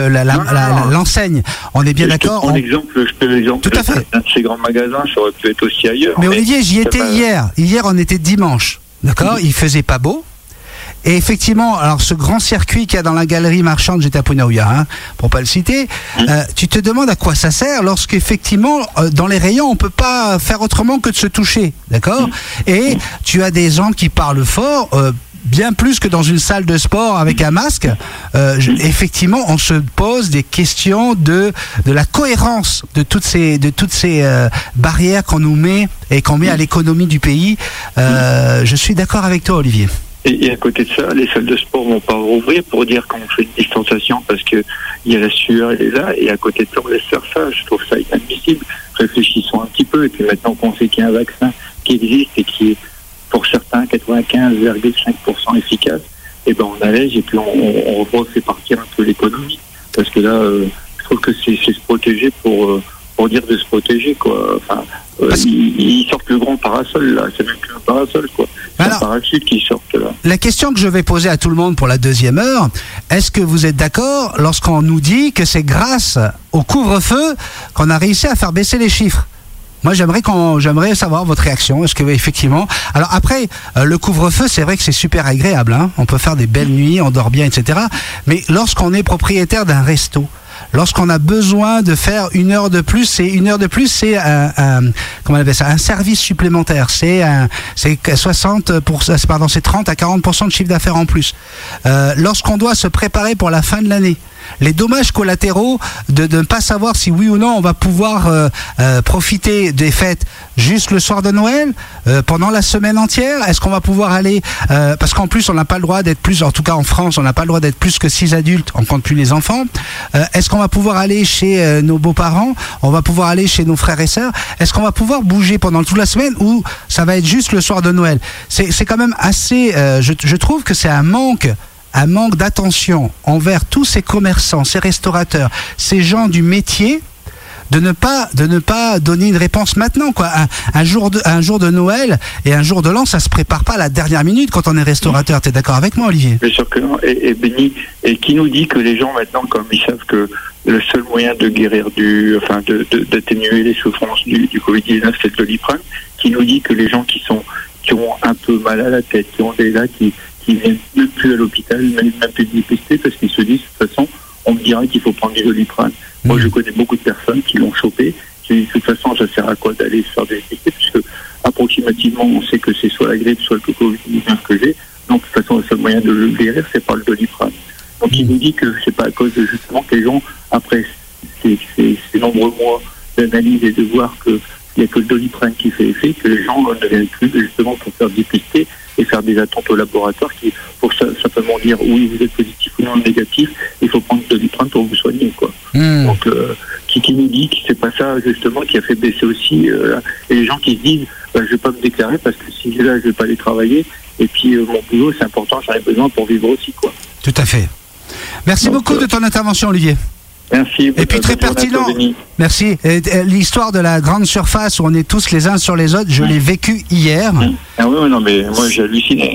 l'enseigne. On est bien d'accord. Je te l'exemple. Tout à fait. Un de ces grands magasins, ça aurait pu être aussi ailleurs. Mais Olivier, j'y étais hier. Hier, on était dimanche. D'accord. Il faisait pas beau. Et effectivement, alors ce grand circuit qu'il y a dans la galerie marchande, j'étais à Punaouia, pour pas le citer, tu te demandes à quoi ça sert lorsqu'effectivement, dans les rayons, on peut pas faire autrement que de se toucher, d'accord ? Et tu as des gens qui parlent fort, bien plus que dans une salle de sport avec un masque. Effectivement, on se pose des questions de la cohérence de toutes ces barrières qu'on nous met et qu'on met à l'économie du pays. Je suis d'accord avec toi, Olivier. Et à côté de ça, les salles de sport vont pas rouvrir pour dire qu'on fait une distanciation parce que il y a la sueur, elle est là, et à côté de ça, on laisse faire ça. Je trouve ça inadmissible. Réfléchissons un petit peu, et puis maintenant qu'on sait qu'il y a un vaccin qui existe et qui est, pour certains, 95,5% efficace, et ben on allège et puis on refait partir un peu l'économie. Parce que là, je trouve que c'est se protéger pour dire de se protéger, quoi. Enfin, ils sortent le grand parasol, là. C'est même plus un parasol, quoi. C'est un parachute qui sort, là. La question que je vais poser à tout le monde pour la deuxième heure, est-ce que vous êtes d'accord lorsqu'on nous dit que c'est grâce au couvre-feu qu'on a réussi à faire baisser les chiffres ? Moi, j'aimerais savoir votre réaction. Est-ce que effectivement, alors après, le couvre-feu, c'est vrai que c'est super agréable, hein. On peut faire des belles nuits, on dort bien, etc. Mais lorsqu'on est propriétaire d'un resto, lorsqu'on a besoin de faire 1 heure de plus, c'est comment on appelle ça, un service supplémentaire. C'est 30 à 40% de chiffre d'affaires en plus. Lorsqu'on doit se préparer pour la fin de l'année, les dommages collatéraux de ne pas savoir si oui ou non on va pouvoir profiter des fêtes juste le soir de Noël, pendant la semaine entière. Est-ce qu'on va pouvoir aller, parce qu'en plus on n'a pas le droit d'être plus, en tout cas en France, on n'a pas le droit d'être plus que 6 adultes, on compte plus les enfants. Est-ce qu'on va pouvoir aller chez nos beaux-parents, on va pouvoir aller chez nos frères et sœurs? Est-ce qu'on va pouvoir bouger pendant toute la semaine ou ça va être juste le soir de Noël? C'est quand même assez, je trouve que c'est un manque d'attention envers tous ces commerçants, ces restaurateurs, ces gens du métier, de ne pas donner une réponse maintenant, quoi. Un jour de Noël et un jour de l'an, ça se prépare pas à la dernière minute quand on est restaurateur. T'es d'accord avec moi, Olivier? Bien sûr que non. Et Benny, et qui nous dit que les gens maintenant, comme ils savent que le seul moyen de guérir d'atténuer les souffrances du Covid-19, c'est le Doliprane, qui nous dit que les gens qui ont un peu mal à la tête, qui ont des qui viennent même plus à l'hôpital, même plus dépistés, parce qu'ils se disent, de toute façon, on me dirait qu'il faut prendre du Doliprane. Moi, je connais beaucoup de personnes qui l'ont chopé, qui disent, de toute façon, ça sert à quoi d'aller se faire dépister, puisque approximativement, on sait que c'est soit la grippe, soit le Covid-19 que j'ai. Donc, de toute façon, le seul moyen de le guérir, c'est par le Doliprane. Donc, il nous dit que c'est pas à cause de justement que les gens, après ces nombreux mois d'analyse et de voir qu'il n'y a que le Doliprane qui fait effet, que les gens ne viennent plus justement pour faire dépister et faire des attentes au laboratoire qui, pour simplement dire oui, vous êtes positif ou non négatif, il faut prendre le Doliprane pour vous soigner, quoi. Donc, qui nous dit que c'est pas ça justement qui a fait baisser aussi et les gens qui se disent je vais pas me déclarer parce que si là je vais pas aller travailler et puis mon boulot c'est important, j'en ai besoin pour vivre aussi, quoi. Tout à fait. Merci beaucoup de ton intervention, Olivier. Merci. Et puis très pertinent. Merci. L'histoire de la grande surface où on est tous les uns sur les autres, je l'ai vécu hier. Ah oui, non, mais moi j'ai halluciné.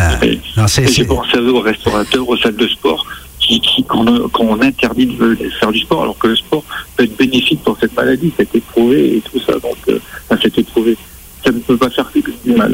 J'ai pensé aux restaurateurs, aux salles de sport qu'on interdit de faire du sport, alors que le sport peut être bénéfique pour cette maladie. Ça a été prouvé et tout ça. Donc, c'était prouvé. Ça ne peut pas faire que du mal.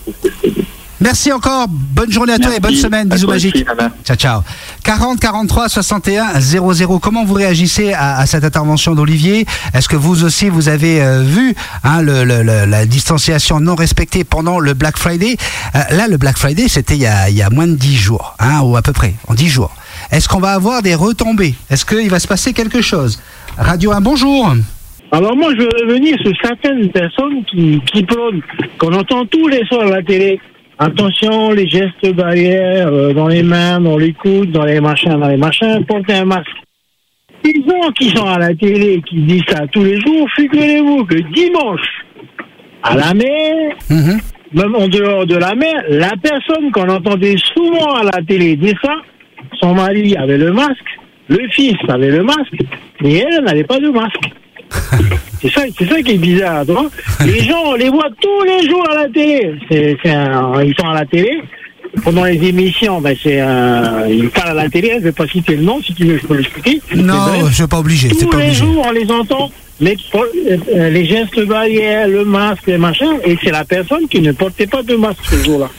Merci encore, bonne journée à toi et bonne semaine, bisous magiques. Ciao, ciao. 40 43 61 00. Comment vous réagissez à cette intervention d'Olivier? Est-ce que vous aussi vous avez vu la distanciation non respectée pendant le Black Friday? Là, le Black Friday, c'était il y a moins de 10 jours, ou à peu près, en 10 jours. Est-ce qu'on va avoir des retombées? Est-ce qu'il va se passer quelque chose? Radio 1, bonjour. Alors moi, je veux revenir sur certaines personnes qui prônent, qu'on entend tous les soirs à la télé. Attention, les gestes barrières dans les mains, dans les coudes, dans les machins, portez un masque. Les gens qui sont à la télé, qui disent ça tous les jours, figurez-vous que dimanche, à la mer, même en dehors de la mer, la personne qu'on entendait souvent à la télé dire ça, son mari avait le masque, le fils avait le masque, mais elle n'avait pas de masque. C'est ça qui est bizarre, tu vois. Les gens, on les voit tous les jours à la télé. Ils sont à la télé. Pendant les émissions, ils parlent à la télé. Je ne vais pas citer le nom, si tu veux, je peux l'expliquer. Non, je ne suis pas obligé. Tous les jours, on les entend. Mais les gestes barrières, le masque, les machins, et c'est la personne qui ne portait pas de masque ce jour-là.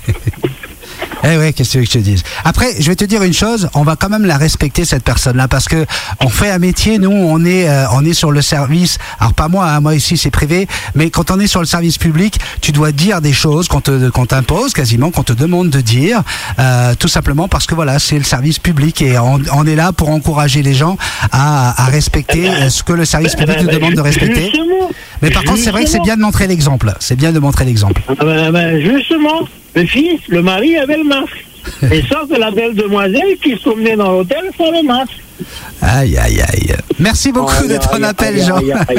Eh ouais, qu'est-ce que je te dise. Après, je vais te dire une chose, on va quand même la respecter, cette personne-là, parce que on fait un métier, nous, on est sur le service. Alors pas moi, hein, moi ici c'est privé, mais quand on est sur le service public, tu dois dire des choses qu'on t'impose quasiment, qu'on te demande de dire, tout simplement parce que voilà, c'est le service public et on est là pour encourager les gens à respecter ce que le service public nous demande de respecter. Mais par contre, c'est vrai que c'est bien de montrer l'exemple. C'est bien de montrer l'exemple. Justement, le fils, le mari avait le masque. Et ça, c'est la belle demoiselle qui se promenait dans l'hôtel sans le masque. Aïe, aïe, aïe. Merci beaucoup de ton appel, Jean.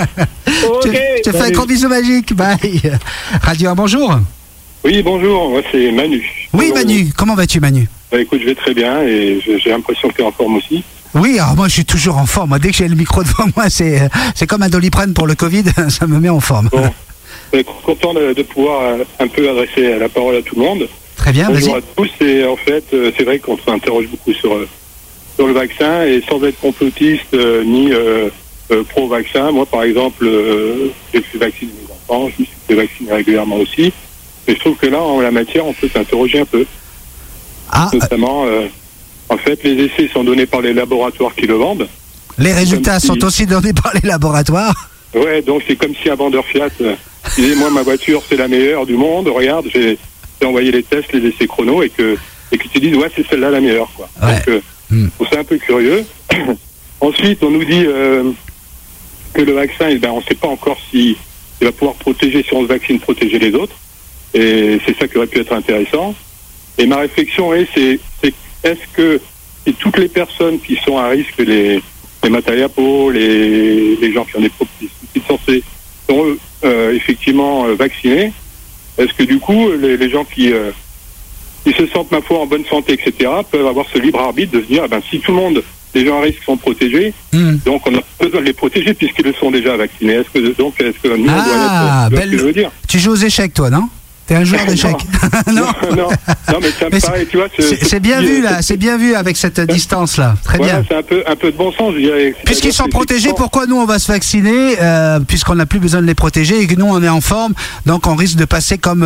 Je te fais un gros bisou magique. Bye. Radio 1, bonjour. Oui, bonjour. Moi, c'est Manu. Oui, Manu. Comment vas-tu, Manu? Écoute, je vais très bien et j'ai l'impression que tu es en forme aussi. Oui, alors moi je suis toujours en forme. Moi, dès que j'ai le micro devant moi, c'est comme un Doliprane pour le Covid, ça me met en forme. Bon. Content de pouvoir un peu adresser la parole à tout le monde. Très bien, vas-y. Bonjour à tous. Et en fait, c'est vrai qu'on s'interroge beaucoup sur le vaccin et sans être complotiste ni pro-vaccin. Moi, par exemple, j'ai fait vacciner mes enfants, je me suis fait vacciner régulièrement aussi. Mais je trouve que là, en la matière, on peut s'interroger un peu. Notamment, en fait, les essais sont donnés par les laboratoires qui le vendent. Les résultats sont aussi donnés par les laboratoires. Ouais, donc c'est comme si un vendeur Fiat disait, moi, ma voiture, c'est la meilleure du monde. Regarde, j'ai envoyé les tests, les essais chrono, et que tu dises, ouais, c'est celle-là la meilleure, quoi. Ouais. Donc, c'est un peu curieux. Ensuite, on nous dit que le vaccin, on ne sait pas encore s'il va pouvoir protéger, si on se vaccine, protéger les autres. Et c'est ça qui aurait pu être intéressant. Et ma réflexion c'est est-ce que toutes les personnes qui sont à risque, les matériels à peau, les gens qui ont des propres sont effectivement vaccinés, est-ce que du coup les gens qui se sentent ma foi en bonne santé, etc., peuvent avoir ce libre arbitre de se dire si tout le monde, les gens à risque sont protégés, donc on a besoin de les protéger puisqu'ils le sont déjà vaccinés. Est-ce que nous on doit être, ce que je veux dire. Tu joues aux échecs, toi, non? T'es un joueur d'échecs. non, mais ça me paraît, tu vois. C'est bien vu, là, c'est bien vu avec cette distance-là. Très bien. C'est un peu de bon sens, je dirais. Puisqu'ils sont protégés, pourquoi nous on va se vacciner, puisqu'on n'a plus besoin de les protéger et que nous on est en forme, donc on risque de passer comme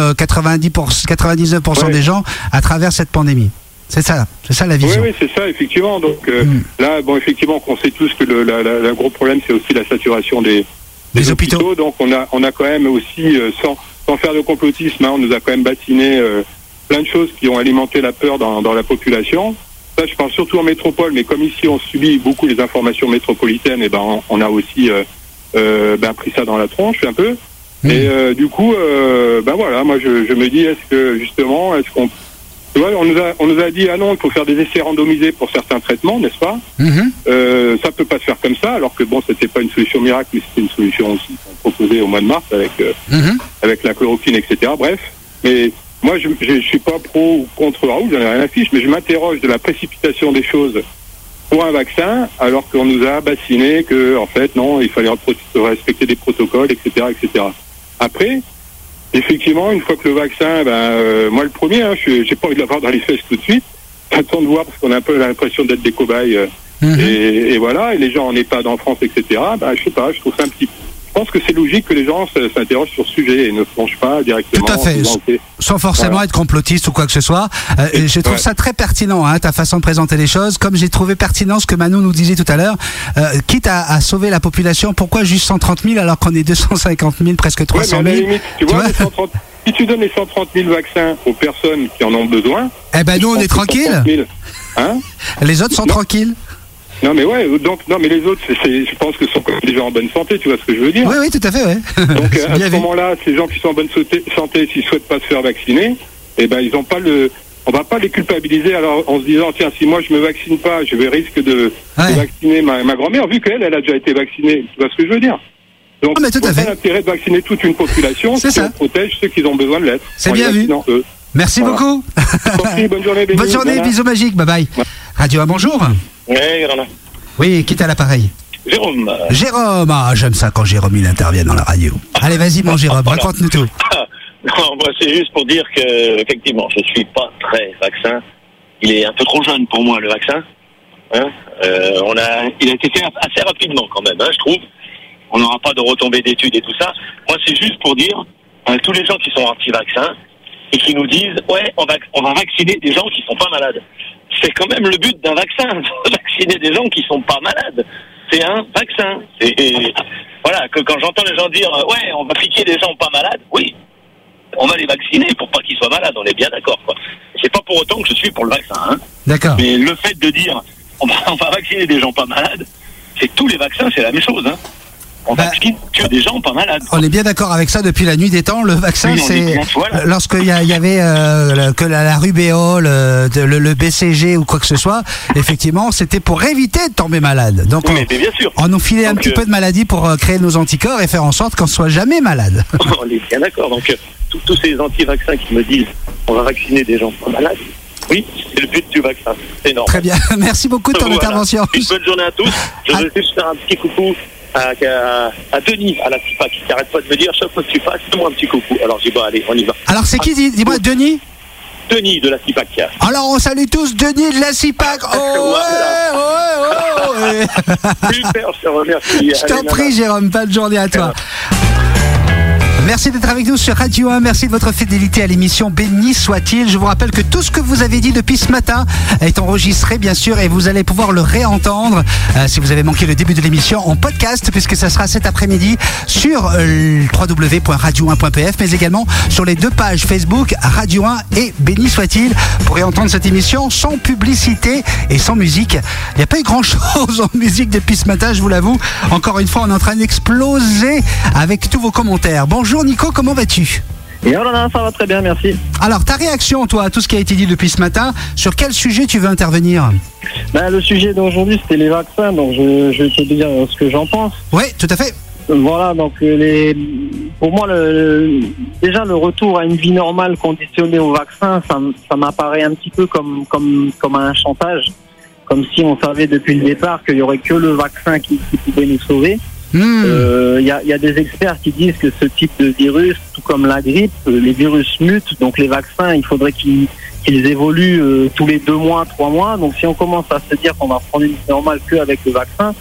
99% des gens à travers cette pandémie. C'est ça la vision. Oui, c'est ça, effectivement. Donc là, effectivement, on sait tous que le gros problème, c'est aussi la saturation des hôpitaux. Donc on a quand même aussi, sans faire de complotisme, on nous a quand même batiné plein de choses qui ont alimenté la peur dans la population. Ça, je parle surtout en métropole, mais comme ici on subit beaucoup les informations métropolitaines, et on a aussi pris ça dans la tronche un peu. Et du coup, voilà, moi je me dis, est-ce qu'on tu vois, on nous a dit non, il faut faire des essais randomisés pour certains traitements, n'est-ce pas? Ça peut pas se faire comme ça, alors que c'était pas une solution miracle, mais c'était une solution aussi qu'on proposait au mois de mars avec la chloroquine, etc. Bref, mais moi je suis pas pro ou contre Raoult, j'en ai rien à fiche, mais je m'interroge de la précipitation des choses pour un vaccin, alors qu'on nous a bassiné que en fait non, il fallait respecter des protocoles, etc., etc. Après, effectivement, une fois que le vaccin, moi le premier, j'ai pas envie de l'avoir dans les fesses tout de suite. J'attends de voir parce qu'on a un peu l'impression d'être des cobayes. Et voilà, et les gens en EHPAD en France, etc. Je sais pas, je trouve ça un petit. Je pense que c'est logique que les gens s'interrogent sur ce sujet et ne plongent pas directement. Tout à fait, sans forcément être complotiste ou quoi que ce soit. Je trouve ça très pertinent, ta façon de présenter les choses. Comme j'ai trouvé pertinent ce que Manu nous disait tout à l'heure, quitte à sauver la population, pourquoi juste 130 000 alors qu'on est 250 000, presque 300 000? Mais à la limite, tu vois, si tu donnes les 130 000 vaccins aux personnes qui en ont besoin... nous on est tranquilles. Les autres sont tranquilles. Non mais mais les autres, je pense que sont des gens en bonne santé, tu vois ce que je veux dire? Oui, tout à fait, ouais. Donc à ce moment-là, ces gens qui sont en bonne santé, s'ils souhaitent pas se faire vacciner, ils n'ont pas on va pas les culpabiliser alors en se disant tiens, si moi je me vaccine pas, je vais risque de vacciner ma grand-mère, vu qu'elle a déjà été vaccinée. Tu vois ce que je veux dire? Donc, mais tout à fait. L'intérêt de vacciner toute une population, c'est ça. On protège ceux qui ont besoin de l'être. C'est bien vu. Merci beaucoup. Bonne journée, Béni. Bonne journée, bisous magiques, bye bye. Radio 1, bonjour. Oui, qui est à l'appareil? Jérôme. Jérôme, j'aime ça quand Jérôme il intervient dans la radio. Allez, vas-y, mon Jérôme, raconte-nous tout. Non, moi c'est juste pour dire que effectivement, je suis pas très vaccin. Il est un peu trop jeune pour moi le vaccin. Hein, il a été fait assez rapidement quand même, hein, je trouve. On n'aura pas de retombées d'études et tout ça. Moi c'est juste pour dire tous les gens qui sont anti-vaccins et qui nous disent ouais on va vacciner des gens qui sont pas malades. C'est quand même le but d'un vaccin, de vacciner des gens qui sont pas malades. C'est un vaccin. Voilà, que quand j'entends les gens dire ouais on va piquer des gens pas malades, oui. On va les vacciner pour pas qu'ils soient malades, on est bien d'accord, quoi. C'est pas pour autant que je suis pour le vaccin, hein. D'accord. Mais le fait de dire on va vacciner des gens pas malades, c'est que tous les vaccins c'est la même chose, hein. On vaccine que des gens pas malades. On est bien d'accord avec ça depuis la nuit des temps. Le vaccin, oui, c'est lorsqu'il y avait que la rubéole, le BCG ou quoi que ce soit. Effectivement, c'était pour éviter de tomber malade. Donc, oui, mais bien sûr. On nous filait un petit peu de maladie pour créer nos anticorps et faire en sorte qu'on soit jamais malade. On est bien d'accord. Donc, tous ces anti-vaccins qui me disent on va vacciner des gens pas malades. Oui, c'est le but du vaccin. C'est énorme. Très bien. Merci beaucoup de ton intervention. Une bonne journée à tous. Je veux juste faire un petit coucou à Denis, à la CIPAC, qui n'arrête pas de me dire chaque fois que tu passes, fais-moi un petit coucou. Alors j'ai dit bon, allez, on y va. Alors c'est qui, dis-moi, Denis? Denis de la CIPAC. Alors on salue tous Denis de la CIPAC. Oh ouais. Super, je te remercie. Je t'en prie, Jérôme, bonne journée à toi. Merci d'être avec nous sur Radio 1. Merci de votre fidélité à l'émission Béni soit-il. Je vous rappelle que tout ce que vous avez dit depuis ce matin est enregistré, bien sûr, et vous allez pouvoir le réentendre si vous avez manqué le début de l'émission en podcast, puisque ça sera cet après-midi sur www.radio1.pf, mais également sur les deux pages Facebook Radio 1 et Béni soit-il pour réentendre cette émission sans publicité et sans musique. Il n'y a pas eu grand-chose en musique depuis ce matin, je vous l'avoue. Encore une fois, on est en train d'exploser avec tous vos commentaires. Bonjour Nico, comment vas-tu? Et oh là là, ça va très bien, merci. Alors, ta réaction, toi, à tout ce qui a été dit depuis ce matin, sur quel sujet tu veux intervenir? Le sujet d'aujourd'hui, c'était les vaccins, donc je vais te dire ce que j'en pense. Oui, tout à fait. Voilà, donc pour moi, déjà le retour à une vie normale conditionnée au vaccin, ça m'apparaît un petit peu comme un chantage, comme si on savait depuis le départ qu'il y aurait que le vaccin qui pouvait nous sauver. Il y a des experts qui disent que ce type de virus, tout comme la grippe, les virus mutent, donc les vaccins, il faudrait qu'ils évoluent tous les 2 mois, 3 mois. Donc si on commence à se dire qu'on va prendre une vie normale qu'avec le vaccin,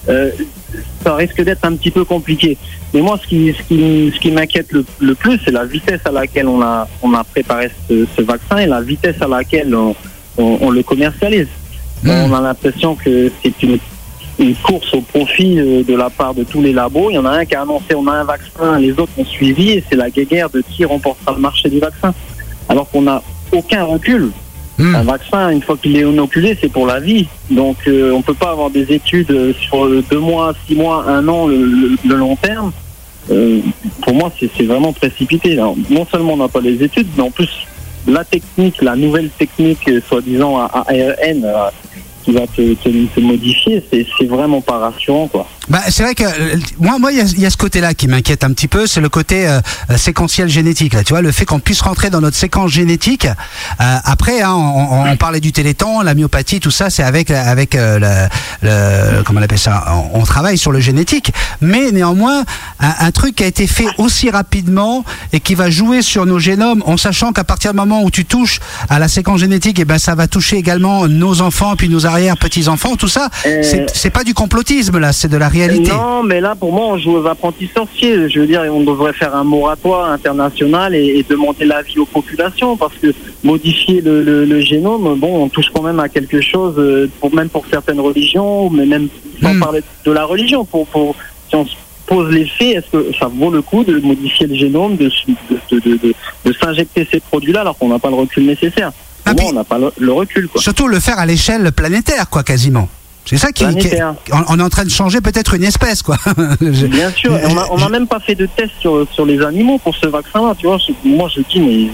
ça risque d'être un petit peu compliqué. Mais moi, ce qui m'inquiète le plus, c'est la vitesse à laquelle on a préparé ce vaccin et la vitesse à laquelle on le commercialise. On a l'impression que c'est une course au profit de la part de tous les labos. Il y en a un qui a annoncé on a un vaccin, les autres ont suivi et c'est la guéguerre de qui remportera le marché du vaccin. Alors qu'on n'a aucun recul. Un vaccin, une fois qu'il est inoculé, c'est pour la vie. Donc on peut pas avoir des études sur 2 mois, 6 mois, 1 an, le long terme. Pour moi, c'est vraiment précipité. Alors, non seulement on n'a pas les études, mais en plus la technique, la nouvelle technique soi-disant ARN qui va te modifier, c'est vraiment pas rassurant, quoi. C'est vrai que moi il y a ce côté-là qui m'inquiète un petit peu, c'est le côté séquentiel génétique là, tu vois, le fait qu'on puisse rentrer dans notre séquence génétique. Après on parlait du téléthon, la myopathie, tout ça, c'est avec comment on appelle ça, on travaille sur le génétique, mais néanmoins un truc qui a été fait aussi rapidement et qui va jouer sur nos génomes, en sachant qu'à partir du moment où tu touches à la séquence génétique, et ça va toucher également nos enfants puis nos arrière petits enfants, tout ça, c'est pas du complotisme là, c'est de la réalité. Non, mais là, pour moi, on joue aux apprentis sorciers. Je veux dire, on devrait faire un moratoire international et demander l'avis aux populations, parce que modifier le génome, on touche quand même à quelque chose, même pour certaines religions, mais même sans parler de la religion. Si on se pose les faits, est-ce que ça vaut le coup de modifier le génome, de s'injecter ces produits-là, alors qu'on n'a pas le recul nécessaire? Pour moi, on n'a pas le recul, quoi. Surtout le faire à l'échelle planétaire, quoi, quasiment. C'est ça on est en train de changer peut-être une espèce, quoi. Bien sûr. On n'a même pas fait de tests sur les animaux pour ce vaccin-là, tu vois. Moi, je dis, mais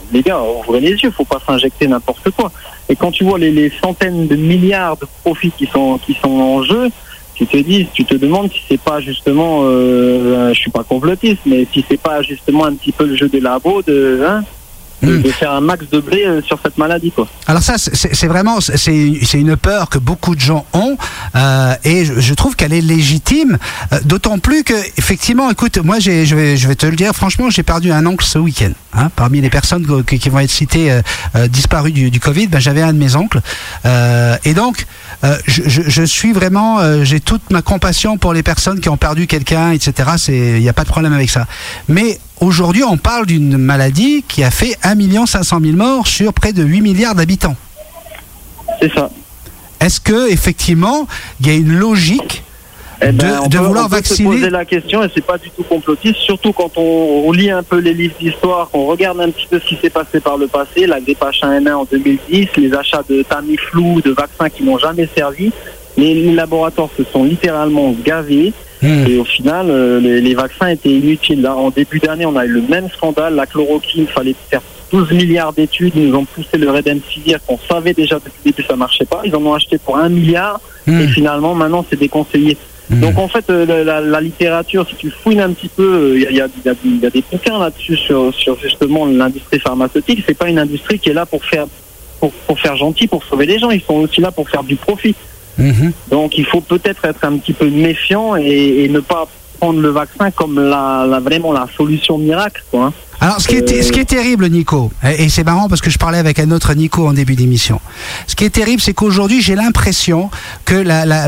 les gars, ouvrez les yeux, faut pas s'injecter n'importe quoi. Et quand tu vois les centaines de milliards de profits qui sont en jeu, tu te demandes si c'est pas justement, je suis pas complotiste, mais si c'est pas justement un petit peu le jeu des labos de faire un max de blé sur cette maladie, quoi. Alors ça, c'est vraiment, c'est une peur que beaucoup de gens ont, et je trouve qu'elle est légitime, d'autant plus que, effectivement, écoute, moi, je vais te le dire, franchement, j'ai perdu un oncle ce week-end. Hein, parmi les personnes qui vont être citées disparues du Covid, j'avais un de mes oncles, et donc, je suis vraiment, j'ai toute ma compassion pour les personnes qui ont perdu quelqu'un, etc. Il n'y a pas de problème avec ça. Mais aujourd'hui, on parle d'une maladie qui a fait 1 500 000 morts sur près de 8 milliards d'habitants. C'est ça. Est-ce que effectivement, il y a une logique de vouloir vacciner? On peut se poser la question, et c'est pas du tout complotiste, surtout quand on lit un peu les livres d'histoire, qu'on regarde un petit peu ce qui s'est passé par le passé, la grippe H1N1 en 2010, les achats de Tamiflu, de vaccins qui n'ont jamais servi. Les laboratoires se sont littéralement gavés. Et au final, les vaccins étaient inutiles. Là, en début d'année, on a eu le même scandale. La chloroquine, il fallait faire 12 milliards d'études. Ils nous ont poussé le Redemsivir qu'on savait déjà depuis le début ça marchait pas. Ils en ont acheté pour 1 milliard. Et finalement, maintenant, c'est déconseillé. Donc en fait, la littérature, si tu fouines un petit peu, il y a des bouquins là-dessus sur justement l'industrie pharmaceutique. C'est pas une industrie qui est là pour faire gentil, pour sauver les gens. Ils sont aussi là pour faire du profit. Donc il faut peut-être être un petit peu méfiant et ne pas prendre le vaccin comme vraiment la solution miracle, quoi. Alors ce qui est terrible, Nico, et c'est marrant parce que je parlais avec un autre Nico en début d'émission, ce qui est terrible, c'est qu'aujourd'hui j'ai l'impression que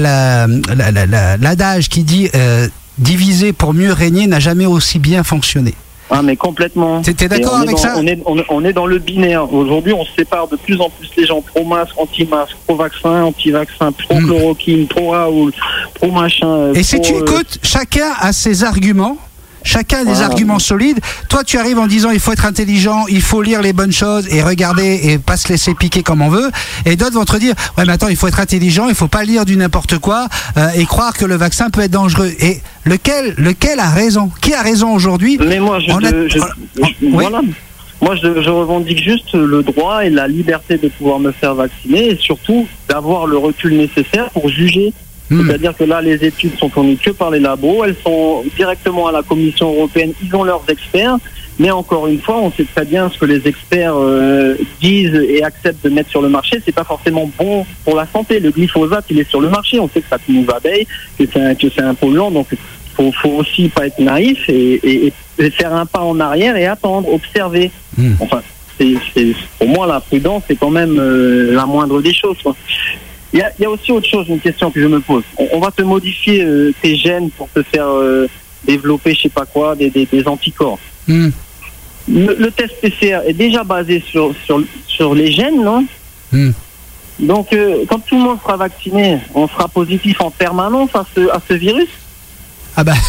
l'adage qui dit diviser pour mieux régner n'a jamais aussi bien fonctionné. Ah mais complètement. T'es d'accord avec ça? On est dans le binaire. Aujourd'hui, on sépare de plus en plus les gens pro-masque, anti-masque, pro-vaccin, anti-vaccin, pro-chloroquine, pro-Raoul, pro-machin. Et si tu écoutes, chacun a ses arguments. Chacun a des arguments solides. Toi, tu arrives en disant il faut être intelligent, il faut lire les bonnes choses et regarder et pas se laisser piquer comme on veut. Et d'autres vont te dire ouais, mais attends, il faut être intelligent, il faut pas lire du n'importe quoi et croire que le vaccin peut être dangereux. Et lequel a raison? Qui a raison aujourd'hui? Mais moi, voilà. Moi, je revendique juste le droit et la liberté de pouvoir me faire vacciner et surtout d'avoir le recul nécessaire pour juger. C'est-à-dire que là, les études sont fournies que par les labos, elles sont directement à la Commission européenne, ils ont leurs experts, mais encore une fois, on sait très bien ce que les experts disent et acceptent de mettre sur le marché, c'est pas forcément bon pour la santé. Le glyphosate, il est sur le marché, on sait que ça tue nos abeilles, que c'est un polluant, donc faut aussi pas être naïf et faire un pas en arrière et attendre, observer. Enfin, pour moi, la prudence, c'est quand même la moindre des choses, quoi. Il y a aussi autre chose, une question que je me pose. On va te modifier tes gènes pour te faire développer, je sais pas quoi, des anticorps. Le test PCR est déjà basé sur les gènes, non? Donc, quand tout le monde sera vacciné, on sera positif en permanence à ce virus? Ah bah,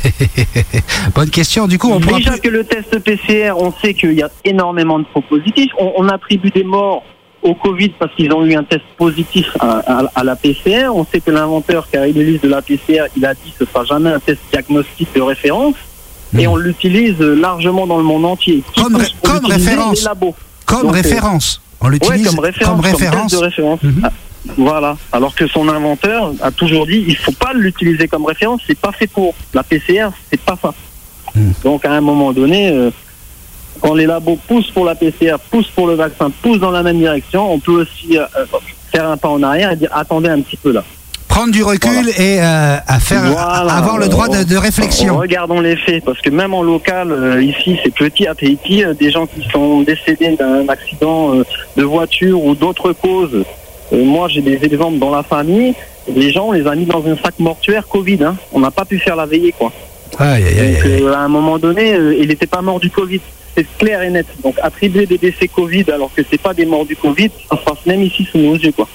bonne question. Du coup, on pourra déjà que le test PCR, on sait qu'il y a énormément de faux positifs. On attribue des morts au Covid parce qu'ils ont eu un test positif à la PCR. On sait que l'inventeur qui a réalisé de la PCR, il a dit que ce ne sera jamais un test diagnostique de référence et on l'utilise largement dans le monde entier. Comme référence. Les labos. Comme référence. On l'utilise comme référence. Comme test de référence. Voilà. Alors que son inventeur a toujours dit il ne faut pas l'utiliser comme référence, c'est pas fait pour. La PCR, c'est pas ça. Donc à un moment donné, quand les labos poussent pour la PCR, poussent pour le vaccin, poussent dans la même direction, on peut aussi faire un pas en arrière et dire attendez un petit peu là. Prendre du recul et avoir le droit de réflexion. Regardons les faits, parce que même en local, ici c'est petit à Tahiti, des gens qui sont décédés d'un accident de voiture ou d'autres causes. Moi j'ai des exemples dans la famille, les gens on les a mis dans un sac mortuaire Covid, hein. On n'a pas pu faire la veillée quoi. Donc à un moment donné, il n'était pas mort du Covid. C'est clair et net. Donc attribuer des décès Covid alors que c'est pas des morts du Covid, ça se passe même ici sous nos yeux, quoi.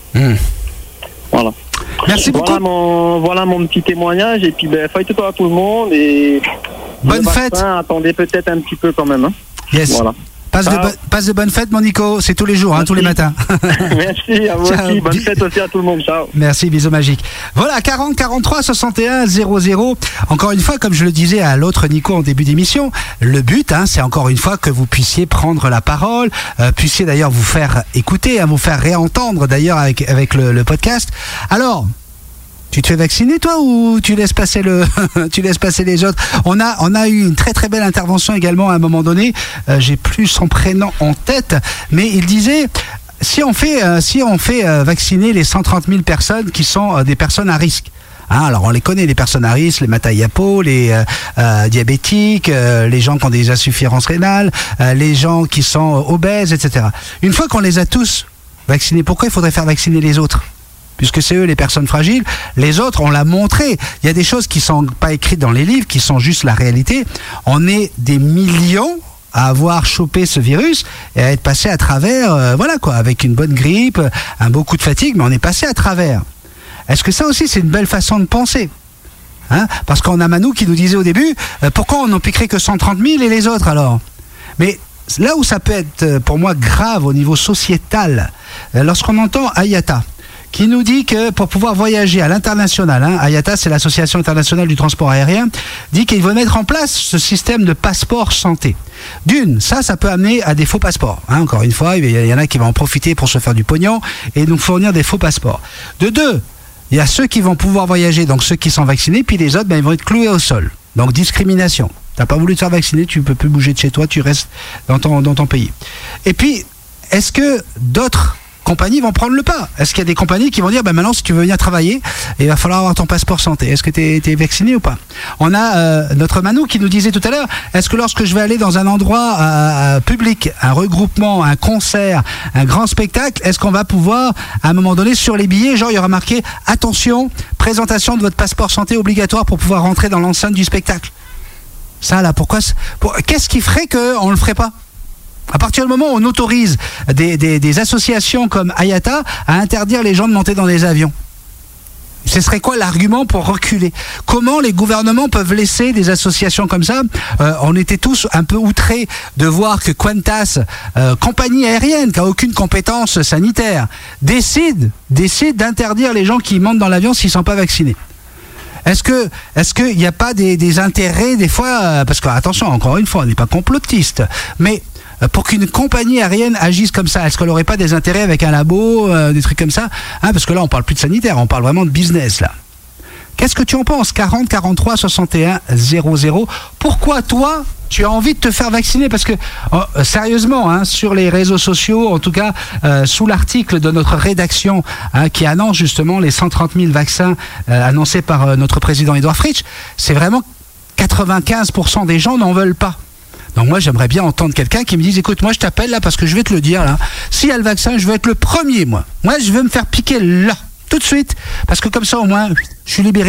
Voilà. Merci beaucoup. Voilà mon petit témoignage et puis faites pas à tout le monde et bonne fête. Attendez peut-être un petit peu quand même. Hein. Yes. Voilà. Passe de bonnes fêtes, mon Nico. C'est tous les jours, tous les matins. Merci, à vous aussi. Bonne fête aussi à tout le monde. Ciao. Merci, bisous magiques. Voilà, 40 43 61 00. Encore une fois, comme je le disais à l'autre Nico en début d'émission, le but, c'est encore une fois que vous puissiez prendre la parole, puissiez d'ailleurs vous faire écouter, vous faire réentendre d'ailleurs avec le podcast. Alors, tu te fais vacciner toi ou tu laisses passer les autres? On a eu une très très belle intervention également à un moment donné. J'ai plus son prénom en tête, mais il disait si on fait vacciner les 130 000 personnes qui sont des personnes à risque. Alors on les connaît, les personnes à risque, les matayapo, les diabétiques, les gens qui ont des insuffisances rénales, les gens qui sont obèses, etc. Une fois qu'on les a tous vaccinés, pourquoi il faudrait faire vacciner les autres? Puisque c'est eux les personnes fragiles. Les autres, on l'a montré. Il y a des choses qui sont pas écrites dans les livres, qui sont juste la réalité. On est des millions à avoir chopé ce virus et à être passé à travers, avec une bonne grippe, un beau coup de fatigue, mais on est passé à travers. Est-ce que ça aussi, c'est une belle façon de penser? Parce qu'on a Manu qui nous disait au début, pourquoi on n'en piquerait que 130 000 et les autres alors? Mais là où ça peut être, pour moi, grave au niveau sociétal, lorsqu'on entend Ayata, qui nous dit que pour pouvoir voyager à l'international, Ayata, c'est l'Association internationale du transport aérien, dit qu'il veut mettre en place ce système de passeport santé. D'une, ça peut amener à des faux passeports. Encore une fois, il y en a qui vont en profiter pour se faire du pognon et nous fournir des faux passeports. De deux, il y a ceux qui vont pouvoir voyager, donc ceux qui sont vaccinés, puis les autres, ils vont être cloués au sol. Donc discrimination. T'as pas voulu te faire vacciner, tu peux plus bouger de chez toi, tu restes dans ton pays. Et puis, est-ce que d'autres compagnies vont prendre le pas? Est-ce qu'il y a des compagnies qui vont dire maintenant si tu veux venir travailler, il va falloir avoir ton passeport santé? Est-ce que tu es vacciné ou pas? On a notre Manu qui nous disait tout à l'heure, est-ce que lorsque je vais aller dans un endroit public, un regroupement, un concert, un grand spectacle, est-ce qu'on va pouvoir à un moment donné sur les billets, genre il y aura marqué attention, présentation de votre passeport santé obligatoire pour pouvoir rentrer dans l'enceinte du spectacle? Ça là, qu'est-ce qui ferait qu'on le ferait pas? À partir du moment où on autorise des associations comme Ayata à interdire les gens de monter dans des avions, ce serait quoi l'argument pour reculer? Comment les gouvernements peuvent laisser des associations comme ça? On était tous un peu outrés de voir que Qantas, compagnie aérienne qui n'a aucune compétence sanitaire, décide d'interdire les gens qui montent dans l'avion s'ils ne sont pas vaccinés. Est-ce qu'il n'y a pas des intérêts des fois, parce que attention, encore une fois, on n'est pas complotiste, mais pour qu'une compagnie aérienne agisse comme ça, est-ce qu'elle n'aurait pas des intérêts avec un labo, des trucs comme ça? Parce que là, on parle plus de sanitaire, on parle vraiment de business, là. Qu'est-ce que tu en penses? 40 43 61 00. Pourquoi toi, tu as envie de te faire vacciner? Parce que, sérieusement, sur les réseaux sociaux, en tout cas, sous l'article de notre rédaction qui annonce justement les 130 000 vaccins annoncés par notre président Édouard Fritsch, c'est vraiment 95% des gens n'en veulent pas. Donc moi, j'aimerais bien entendre quelqu'un qui me dise, écoute, moi je t'appelle là parce que je vais te le dire là. S'il y a le vaccin, je veux être le premier, moi. Moi, je veux me faire piquer là, tout de suite. Parce que comme ça, au moins, je suis libéré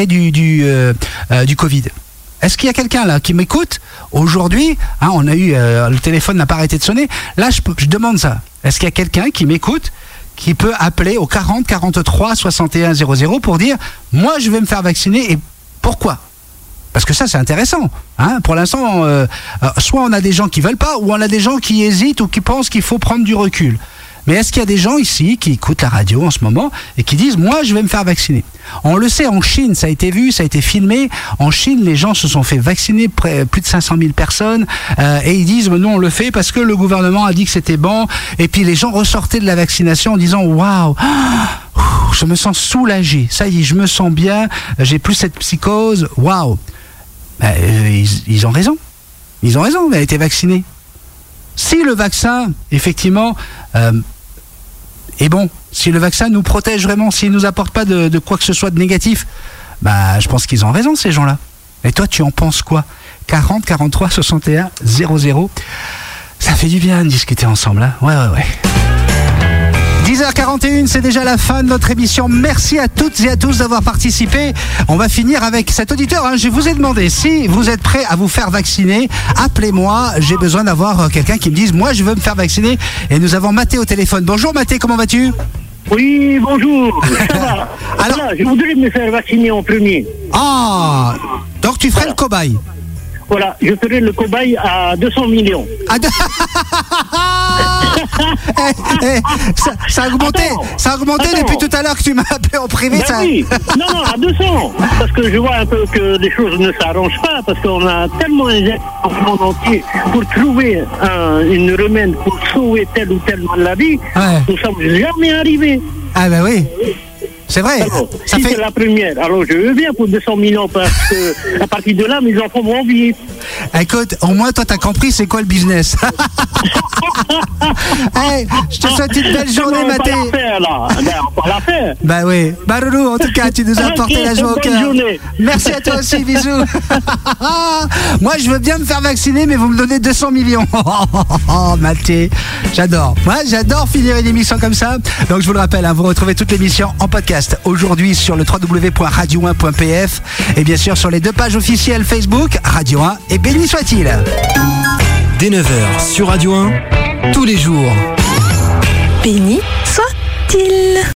du Covid. Est-ce qu'il y a quelqu'un là qui m'écoute? Aujourd'hui, on a eu, le téléphone n'a pas arrêté de sonner. Là, je demande ça. Est-ce qu'il y a quelqu'un qui m'écoute, qui peut appeler au 40 43 61 00 pour dire, moi je vais me faire vacciner et pourquoi? Parce que ça, c'est intéressant. Pour l'instant, soit on a des gens qui veulent pas, ou on a des gens qui hésitent ou qui pensent qu'il faut prendre du recul. Mais est-ce qu'il y a des gens ici qui écoutent la radio en ce moment et qui disent « Moi, je vais me faire vacciner ». On le sait, en Chine, ça a été vu, ça a été filmé. En Chine, les gens se sont fait vacciner, plus de 500 000 personnes. Et ils disent « Nous, on le fait parce que le gouvernement a dit que c'était bon ». Et puis, les gens ressortaient de la vaccination en disant « Waouh !» je me sens soulagé. Ça y est, je me sens bien. J'ai plus cette psychose. Waouh. Ils ont raison. Ils ont raison. On a été vaccinés. Si le vaccin, effectivement, est bon, si le vaccin nous protège vraiment, s'il nous apporte pas de quoi que ce soit de négatif, je pense qu'ils ont raison, ces gens-là. Et toi, tu en penses quoi? 40 43 61 00. Ça fait du bien de discuter ensemble, hein? Ouais. 10h41, c'est déjà la fin de notre émission. Merci à toutes et à tous d'avoir participé. On va finir avec cet auditeur. Je vous ai demandé si vous êtes prêts à vous faire vacciner. Appelez-moi. J'ai besoin d'avoir quelqu'un qui me dise moi je veux me faire vacciner. Et nous avons Mathé au téléphone. Bonjour Mathé, comment vas-tu? Oui, bonjour. Ça va. Alors, je voudrais me faire vacciner en premier. Ah, donc tu ferais le cobaye? voilà, je ferai le cobaye à 200 millions. Ça a augmenté depuis tout à l'heure que tu m'as appelé en privé. Ben oui. Non, à 200. Parce que je vois un peu que les choses ne s'arrangent pas, parce qu'on a tellement injecté dans le monde entier pour trouver une remède pour sauver telle ou telle maladie, nous ne sommes jamais arrivés. Ah ben oui. C'est vrai. Alors, si c'est la première, alors je veux bien pour 200 millions parce que à partir de là, mes enfants vont vivre. Écoute, au moins toi t'as compris c'est quoi le business. Hey, je te souhaite une belle journée, Mathé. On va la faire. Bah oui. Baroulou, en tout cas, tu nous as apporté la joie au cœur. Merci à toi aussi, bisous. Moi, je veux bien me faire vacciner, mais vous me donnez 200 millions. Oh, Mathé, j'adore. Moi, j'adore finir une émission comme ça. Donc, je vous le rappelle, vous retrouvez toute l'émission en podcast aujourd'hui sur le www.radio1.pf et bien sûr sur les 2 pages officielles Facebook, Radio 1 et béni soit-il. Dès 9h sur Radio 1, tous les jours. Béni soit-il.